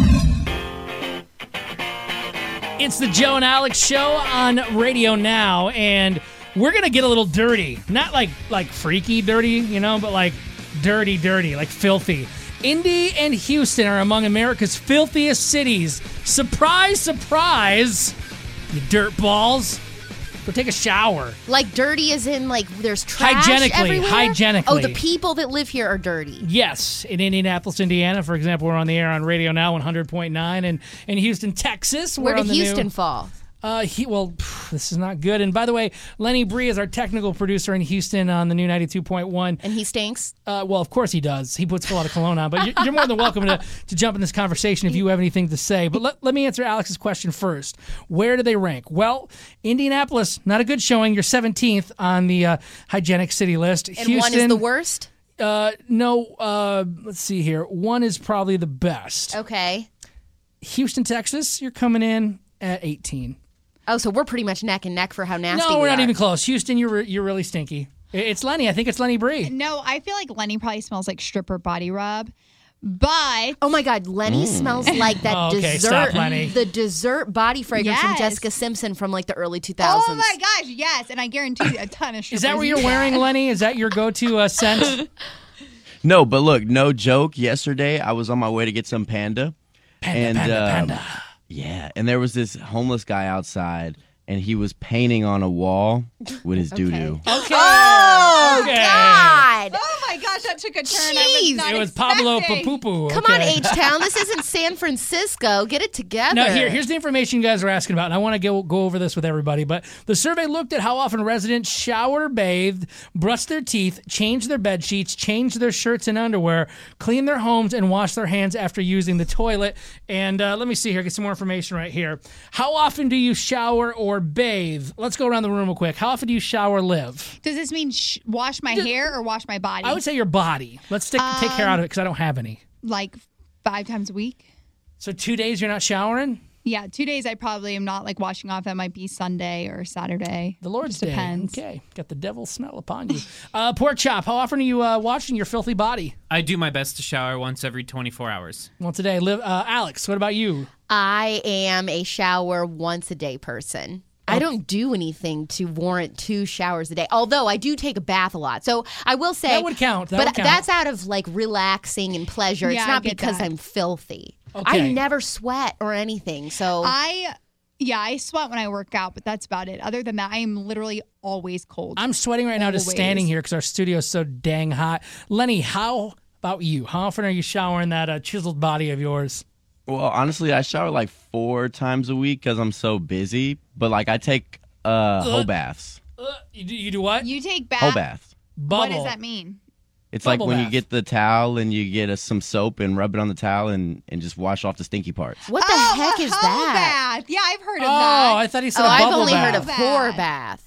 E: It's the Joe and Alex show on Radio Now, and we're gonna get a little dirty. Not like like freaky dirty, you know, but like dirty, dirty, like filthy. Indy and Houston are among America's filthiest cities. Surprise, surprise, you dirt balls. Go take a shower.
F: Like dirty as in like there's trash
E: Hygienically,
F: everywhere?
E: hygienically.
F: Oh, the people that live here are dirty.
E: Yes, in Indianapolis, Indiana, for example, we're on the air on Radio Now one hundred point nine, and in Houston, Texas, we're
F: Where
E: on
F: did
E: the
F: Houston
E: new,
F: fall?
E: Uh, he, well, pff, this is not good. And by the way, Lenny Bree is our technical producer in Houston on the new ninety-two point one.
F: And he stinks?
E: Uh, well, of course he does. He puts a lot of cologne on. But you're, you're more than welcome to, to jump in this conversation if you have anything to say. But let, let me answer Alex's question first. Where do they rank? Well, Indianapolis, not a good showing. You're seventeenth on the uh, hygienic city list.
F: And
E: Houston,
F: one is the worst?
E: Uh, no, uh, let's see here. One is probably the best.
F: Okay.
E: Houston, Texas, you're coming in at eighteen.
F: Oh, so we're pretty much neck and neck for how nasty
E: No,
F: we
E: we're not
F: are.
E: even close. Houston, you're re- you're really stinky. It's Lenny. I think it's Lenny Bree.
G: No, I feel like Lenny probably smells like stripper body rub. But
F: oh my God, Lenny
E: Mm.
F: smells like that
E: Oh, okay,
F: dessert,
E: stop, Lenny.
F: the dessert body fragrance from
G: Yes.
F: Jessica Simpson from like the early two thousands.
G: oh my gosh, yes, and I guarantee you a ton of strippers.
E: Is that what you're
G: use
E: wearing,
G: that.
E: Lenny? Is that your go-to uh, scent?
K: No, but look, no joke. Yesterday, I was on my way to get some panda.
E: Panda,
K: and,
E: panda,
K: um,
E: panda.
K: Yeah, and there was this homeless guy outside, and he was painting on a wall with his doo-doo.
E: Okay.
F: Oh,
E: Okay.
F: God.
G: Oh my gosh, that took a turn.
F: Jeez.
G: I was not
E: It was Pablo
G: expecting.
E: Papupu.
F: Come on, H-Town. This isn't San Francisco. Get it together.
E: Now, here, here's the information you guys are asking about, and I want to go, go over this with everybody. But the survey looked at how often residents showered or bathed, brushed their teeth, changed their bed sheets, changed their shirts and underwear, cleaned their homes, and washed their hands after using the toilet. And uh, let me see here, get some more information right here. How often do you shower or bathe? Let's go around the room real quick. How often do you shower, Liv?
G: Does this mean sh- wash my hair or wash my body?
E: I would say your body. Let's stick, take hair out of it because I don't have any.
G: like five times a week.
E: So two days you're not showering?
G: Yeah, two days I probably am not like washing off. That might be Sunday or Saturday.
E: The Lord's
G: Just
E: Day.
G: depends.
E: Okay, got the devil smell upon you. uh, Pork Chop, how often are you uh, washing your filthy body?
H: I do my best to shower once every twenty-four hours.
E: Once a day. Liv, uh, Alex, what about you?
F: I am a shower once a day person. I don't do anything to warrant two showers a day. Although I do take a bath a lot. So I will say
E: That would count. That
F: but
E: would count.
F: that's out of like relaxing and pleasure.
G: Yeah,
F: it's
G: I
F: not
G: get
F: because
G: that.
F: I'm filthy.
E: Okay.
F: I never sweat or anything. So
G: I, yeah, I sweat when I work out, but that's about it. Other than that, I am literally always cold.
E: I'm sweating right now just
G: Always.
E: standing here because our studio is so dang hot. Lenny, how about you? How often are you showering that uh, chiseled body of yours?
K: Well, honestly, I shower like four times a week because I'm so busy. But like, I take uh, whole baths.
E: Uh, you, do, you do what?
G: You take bath.
K: Whole bath.
E: Bubble.
G: What does that mean?
K: It's
E: Bubble
K: like when
E: bath.
K: you get the towel and you get uh, some soap and rub it on the towel and, and just wash off the stinky parts.
F: what the
G: oh,
F: heck
G: a
F: is
G: whole
F: that?
G: bath. Yeah, I've heard of
E: Oh,
G: that.
E: I thought he said
F: Oh,
E: a
F: I've
E: bubble
F: only
E: bath.
F: heard of whore bath.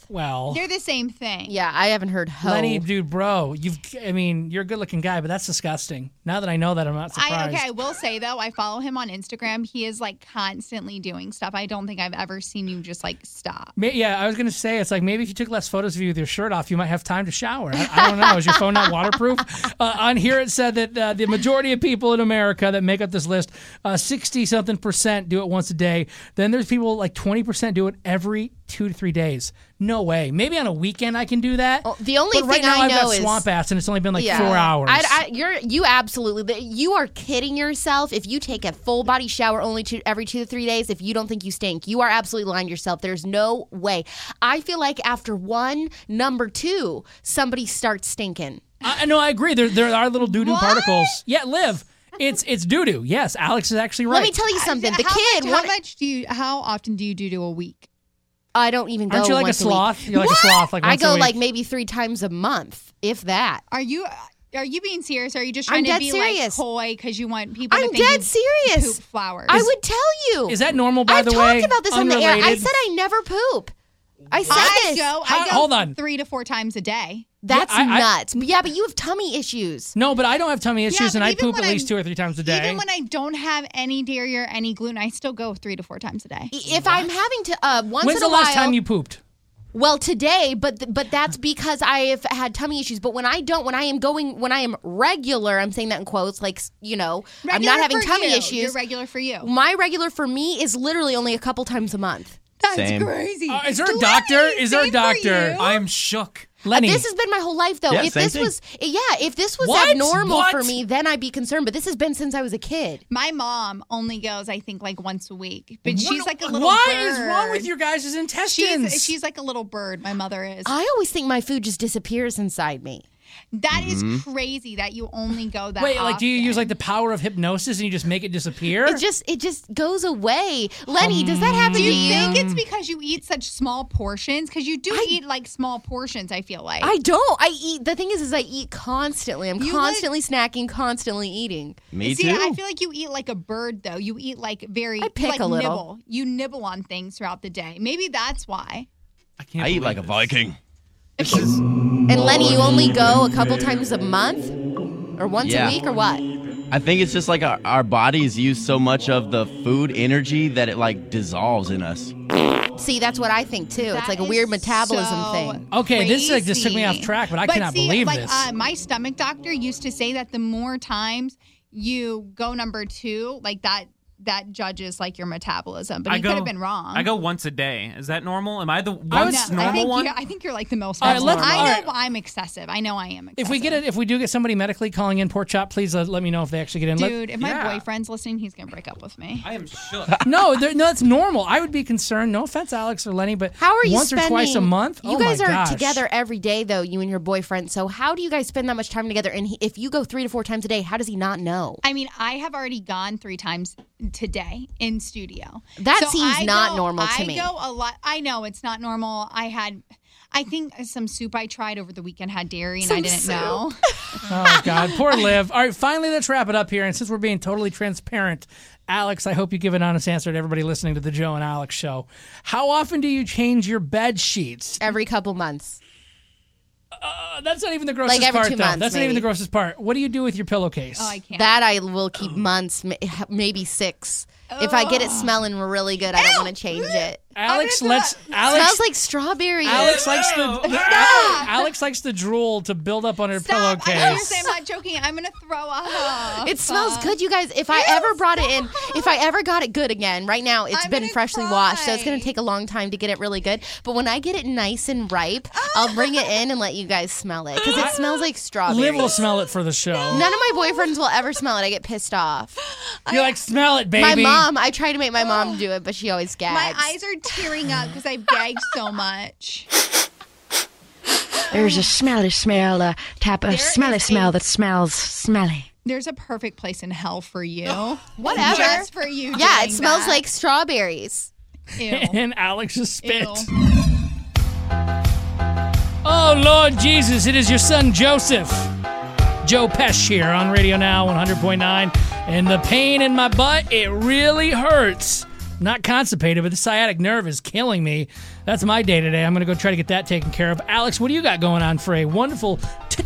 E: Well,
G: They're the same thing.
F: Yeah, I haven't heard hoe.
E: Lenny, dude, bro, you've. I mean, you're a good-looking guy, but that's disgusting. Now that I know that, I'm not surprised.
G: I, okay, I will say though, I follow him on Instagram. He is like constantly doing stuff. I don't think I've ever seen you just like stop.
E: Ma- Yeah, I was gonna say it's like maybe if you took less photos of you with your shirt off, you might have time to shower. I, I don't know. Is your phone not waterproof? Uh, on here it said that uh, the majority of people in America that make up this list, sixty something percent do it once a day. Then there's people like twenty percent do it every two to three days. No way. Maybe on a weekend I can do that.
F: Oh, the only
E: but right
F: thing
E: now
F: I
E: I've
F: know
E: got
F: is
E: swamp ass, and it's only been like
F: Yeah.
E: four hours.
F: I, I, you're you absolutely you are kidding yourself if you take a full body shower only two, every two to three days. If you don't think you stink, you are absolutely lying to yourself. There's no way. I feel like after one, number two, somebody starts stinking.
E: I know. I agree. There there are little doo doo particles. Yeah, Liv. It's it's doo doo. Yes, Alex is actually right.
F: Let me tell you something. The
G: how
F: kid.
G: Much,
F: what,
G: how much do you? How often do you do to a week?
F: I don't even go.
E: Aren't you like
F: once
E: a sloth?
F: week.
E: You're like a sloth. Like
F: I
E: once a
F: go
E: week.
F: like maybe three times a month, if that.
G: Are you? Are you being serious? Or are you just
F: I'm
G: trying to
F: dead
G: be
F: serious.
G: like coy because you want people?
F: I'm
G: to think
F: dead
G: you
F: serious.
G: Poop flowers.
F: I would tell you.
E: Is that normal? By
F: I've
E: the
F: talked
E: way,
F: about this on the air. I
E: Unrelated.
F: said I never poop. I said
G: I
F: this.
G: go. I
E: How-
G: go
E: hold on.
G: three to four times a day.
F: That's
E: Yeah, I- I-
F: nuts. yeah, but you have tummy issues.
E: No, but I don't have tummy issues,
G: but
E: and I
G: even
E: poop at
G: when
E: least
G: I'm-
E: two or three times a day.
G: Even when I don't have any dairy or any gluten, I still go three to four times a day.
F: If I'm having to uh, once
E: When's
F: in a
E: the last
F: while,
E: time you pooped?
F: Well, today, but th- but that's because I have had tummy issues. But when I don't, when I am going, when I am regular, I'm saying that in quotes, like you know, I'm
G: Regular
F: not having
G: for
F: tummy
G: you.
F: issues.
G: You're regular for you.
F: My regular for me is literally only a couple times a month.
G: That's
K: Same.
G: crazy.
E: Uh, is there a doctor? Is there a
G: same for
E: doctor?
G: you.
H: I am shook.
E: Lenny.
F: Uh, this has been my whole life, though.
K: Yeah,
F: if
K: same
F: this
K: thing.
F: was, yeah, if this was
E: What?
F: abnormal
E: What?
F: for me, then I'd be concerned. But this has been since I was a kid.
G: My mom only goes, I think, like once a week. But
E: What-
G: she's like a little
E: What
G: bird.
E: is wrong with your guys' intestines?
G: She's, she's like a little bird. My mother is.
F: I always think my food just disappears inside me.
G: That is
K: Mm-hmm.
G: crazy that you only go that
E: Wait, like, do you
G: often.
E: use like the power of hypnosis and you just make it disappear?
F: It just, it just goes away. Lenny, does that happen
G: Do
F: to
G: you
F: you?
G: think it's because you eat such small portions? Because you do eat like small portions, I feel like.
F: I don't. I eat. The thing is, is I eat constantly. I'm
G: You
F: constantly snacking, constantly eating.
K: Me
G: See,
K: too.
G: I feel like you eat like a bird, though. You eat like very,
F: I pick
G: like
F: a little.
G: nibble. You nibble on things throughout the day. Maybe that's why.
H: I can't.
K: I eat
H: believe
K: like a
H: this.
K: Viking.
H: This is
F: And Lenny, you only go a couple times a month, or once
K: Yeah.
F: a week, or what?
K: I think it's just like our, our bodies use so much of the food energy that it like dissolves in us.
F: See, that's what I think too. it's
G: That
F: like a
G: is
F: weird metabolism
G: so
F: thing.
E: Okay, this is like this took me off
G: crazy.
E: track, but I
G: But
E: cannot
G: see,
E: believe
G: like,
E: this.
G: Uh, my stomach doctor used to say that the more times you go number two, like that, that judges like your metabolism. But
H: I
G: he
H: go,
G: could have been wrong.
H: I go once a day. Is that normal? Am I the
E: I was-
H: once
G: No, I
H: normal
G: think
H: one?
G: you're- I think you're like the most.
E: All right,
G: normal.
E: let's-
G: I
E: all
G: know
E: right.
G: I'm excessive. I know I am. Excessive.
E: if we get it, if we do get somebody medically calling in Pork Chop, please uh, let me know if they actually get in. Let-
G: dude, if my
H: Yeah.
G: boyfriend's listening, he's gonna break up with me.
H: I am shook.
E: no, they're- no, that's normal. I would be concerned. No offense, Alex or Lenny, but
F: How are you
E: once
F: spending?
E: or twice a month.
F: You
E: oh
F: guys
E: my
F: are
E: gosh.
F: together every day, though. You and your boyfriend. So how do you guys spend that much time together? And he, if you go three to four times a day, how does he not know?
G: I mean, I have already gone three times today in studio.
F: That
G: So
F: seems
G: I
F: not
G: go-
F: normal to
G: I
F: me.
G: go a lot. I know it's not normal. I had, I think some soup I tried over the weekend had dairy, and I
F: Some
G: didn't
F: soup.
G: know.
E: Oh God, poor Liv. All right, finally, let's wrap it up here. And since we're being totally transparent, Alex, I hope you give an honest answer to everybody listening to the Joe and Alex show. How often do you change your bed sheets?
F: Every couple months.
E: Uh, that's not even the grossest
F: Like every
E: part,
F: two
E: though.
F: months,
E: That's not even
F: maybe.
E: the grossest part. What do you do with your pillowcase?
G: Oh, I can't.
F: That I will keep months, ma- maybe six. If I get it smelling really good, I don't want to change it.
E: Alex,
G: I'm
E: let's.
G: gonna-
E: Alex,
F: smells like strawberry.
E: Alex likes the.
G: Stop.
E: Alex likes the drool to build up on her
G: Stop! I
E: pillowcase.
G: seriously, I'm not joking. I'm gonna throw up.
F: It smells good, you guys. If I ever brought it in, if I ever got it good again, right now it's
G: I'm
F: been
G: gonna
F: freshly
G: cry.
F: washed, so it's going to take a long time to get it really good. But when I get it nice and ripe, I'll bring it in and let you guys smell it because it smells like strawberry.
E: Liv will smell it for the show.
F: None of my boyfriends will ever smell it. I get pissed off.
E: You're like, smell it, baby.
F: My mom, I try to make my mom do it, but she always gags.
G: My eyes are tearing up because I've gagged so much.
L: There's a smelly smell, a type of
G: There
L: smelly
G: is
L: smell
G: a-
L: that smells smelly.
G: There's a perfect place in hell for you.
F: Whatever.
G: Just for you.
F: Yeah, it
G: doing
F: smells
G: that.
F: like strawberries.
G: Ew.
E: And Alex's spit.
G: Ew.
E: Oh, Lord Jesus, it is your son Joseph. Joe Pesh here on Radio Now one hundred point nine. And the pain in my butt, it really hurts. not constipated, but the sciatic nerve is killing me. That's my day today. I'm going to go try to get that taken care of. Alex, what do you got going on for a wonderful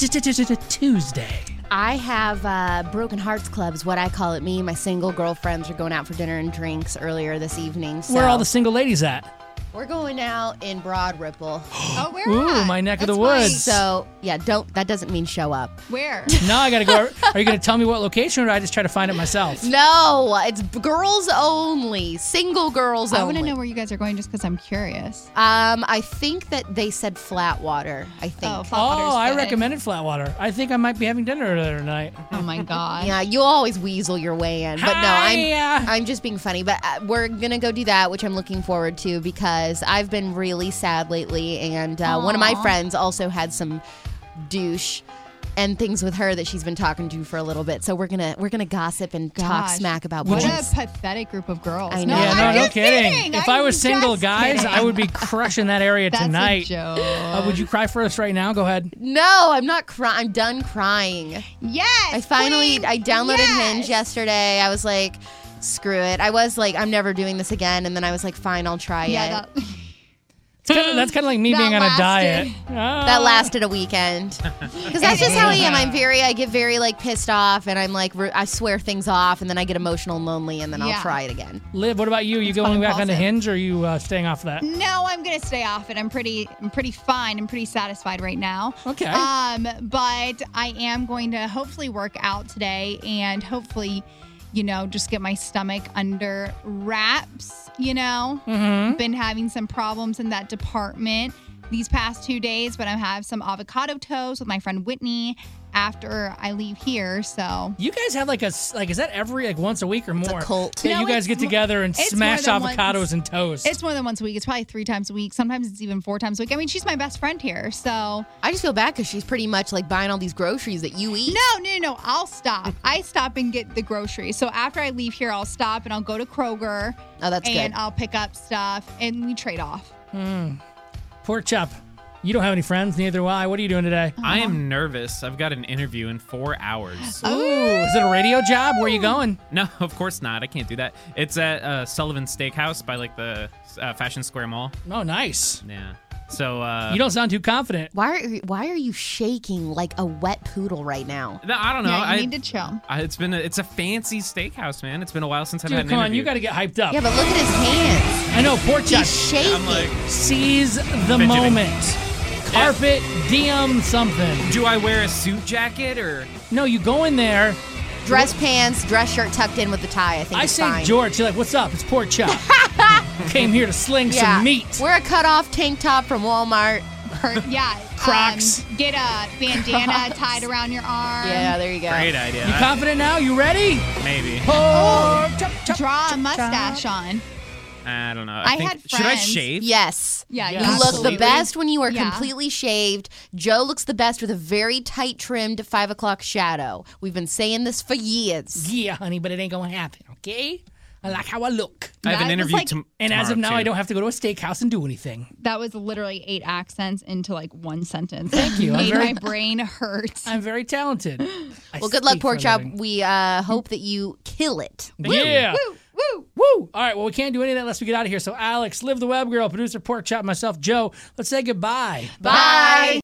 E: Tuesday?
F: I have uh, Broken Hearts Club is what I call it. Me and my single girlfriends are going out for dinner and drinks earlier this evening. So
E: Where are all the single ladies at?
F: we're going out in Broad Ripple.
G: Oh, where?
E: Ooh,
G: at?
E: my neck of
G: That's
E: the woods.
G: nice.
F: So, yeah, don't. That doesn't mean show up.
G: Where?
E: Now I got to go. Are you going to tell me what location, or do I just try to find it myself?
F: No, it's girls only. Single girls
G: I
F: only.
G: want to know where you guys are going just because I'm curious.
F: Um, I think that they said Flatwater. I think.
G: Oh, Flatwater's
E: Oh, I
G: good.
E: recommended Flatwater. I think I might be having dinner there tonight.
G: Oh my god.
F: Yeah, you always weasel your way in, but no, I'm I'm just being funny. But uh, we're gonna go do that, which I'm looking forward to because I've been really sad lately, and uh, one of my
G: Aw.
F: friends also had some douche and things with her that she's been talking to for a little bit. So we're gonna we're gonna gossip and talk
G: Gosh.
F: smack about
G: What
F: boys.
G: a pathetic group of girls.
F: I
G: No,
F: know.
E: Yeah, no,
G: I'm
E: no
G: just
E: kidding.
G: kidding.
E: If
G: I'm
E: I was single,
G: just
E: guys,
G: kidding.
E: I would be crushing that area
G: That's
E: tonight.
G: a joke.
E: Uh, would you cry for us right now? Go ahead.
F: No, I'm not crying. I'm done crying.
G: Yes.
F: I finally
G: queen.
F: I downloaded
G: Yes.
F: Hinge yesterday. I was like, screw it. I was like, I'm never doing this again, and then I was like, fine, I'll try
G: Yeah,
F: it.
G: that,
E: It's kinda, that's kind of like me
G: That
E: being on a
G: lasted.
E: diet. Ah.
F: That lasted a weekend. Because that's just how I am. I'm very, I get very like pissed off, and I'm like, re- I swear things off, and then I get emotional and lonely, and then
G: Yeah.
F: I'll try it again.
E: Liv, what about you? You going back on the
G: impulsive.
E: Hinge, or are you uh, staying off of that?
G: no, I'm gonna stay off it. I'm pretty, I'm pretty fine. I'm pretty satisfied right now.
E: Okay.
G: Um, but I am going to hopefully work out today, and hopefully, you know, just get my stomach under wraps. You know,
E: Mm-hmm.
G: been having some problems in that department these past two days, but I have some avocado toast with my friend Whitney after I leave here. So
E: You guys have like a s- like is that every like once a week or more?
F: a cult.
E: Yeah,
G: No,
E: you guys
G: it's
E: get
G: mo-
E: together and
G: it's
E: smash
G: more than
E: avocados
G: once.
E: and toast.
G: it's more than once a week. It's probably three times a week. Sometimes it's even four times a week. I mean, she's my best friend here, so
F: I just feel bad because she's pretty much like buying all these groceries that you eat.
G: no, no, no. I'll stop. I stop and get the groceries. So after I leave here, I'll stop and I'll go to Kroger.
F: Oh, that's
G: and
F: good.
G: I'll pick up stuff and we trade off.
E: Pork chop. You don't have any friends, neither do I. What are you doing today?
H: I am nervous. I've got an interview in four hours.
E: Ooh, is it a radio job? Where are you going?
H: No, of course not. I can't do that. It's at uh, Sullivan Steakhouse by like the uh, Fashion Square Mall.
E: Oh, nice.
H: Yeah. So uh,
E: You don't sound too confident.
F: Why are you, why are you shaking like a wet poodle right now?
H: no, I don't know.
G: Yeah, you
H: I,
G: need to chill.
H: I, it's been a, it's a fancy steakhouse, man. It's been a while since I've
E: Dude,
H: had an
E: come on,
H: interview.
E: you got to get hyped up.
F: Yeah, but look at his hands.
E: I know, pork chop.
F: He's shaking.
H: I'm like,
E: Seize the
H: Fidgeting.
E: moment. Carpet, D M something.
H: do I wear a suit jacket or?
E: No, you go in there.
F: Dress pants, dress shirt tucked in with the tie. I think
E: I
F: it's
E: say
F: fine.
E: George. You're like, what's up? It's pork chop. Came here to sling
F: yeah.
E: some meat.
F: Wear a cutoff tank top from Walmart.
G: Per- yeah.
E: Crocs.
G: Um, get a bandana tied around your arm.
F: Yeah, there you go.
H: Great idea.
E: You confident now? You ready?
H: Maybe.
E: Pork chop, chop,
G: Draw a
E: chop,
G: mustache
E: chop.
G: on.
H: I don't know. I,
G: I
H: think,
G: had
H: should I
G: friends-
H: shave?
F: Yes.
G: Yeah,
E: Yeah.
F: You look
G: absolutely.
F: the best when you are
G: Yeah.
F: completely shaved. Joe looks the best with a very tight trimmed five o'clock shadow. We've been saying this for years.
E: Yeah, honey, but it ain't gonna happen. Okay. I like how I look.
H: I have an
G: That was
H: interview
G: like-
H: tom-
E: And as of
H: tomorrow,
E: now, I
H: too.
E: don't have to go to a steakhouse and do anything.
G: That was literally eight accents into like one sentence.
E: Thank you. I'm
G: Made
E: very-
G: my brain hurt.
E: I'm very talented. I
F: Well, good luck,
E: speak for
F: Pork
E: a
F: Chop.
E: living.
F: We uh, hope that you kill it.
E: Yeah.
G: Woo, woo.
E: Woo! All right, well, we can't do any of that unless we get out of here. So, Alex, Liv the Web Girl, producer Pork Chop, myself, Joe, let's say goodbye.
F: Bye.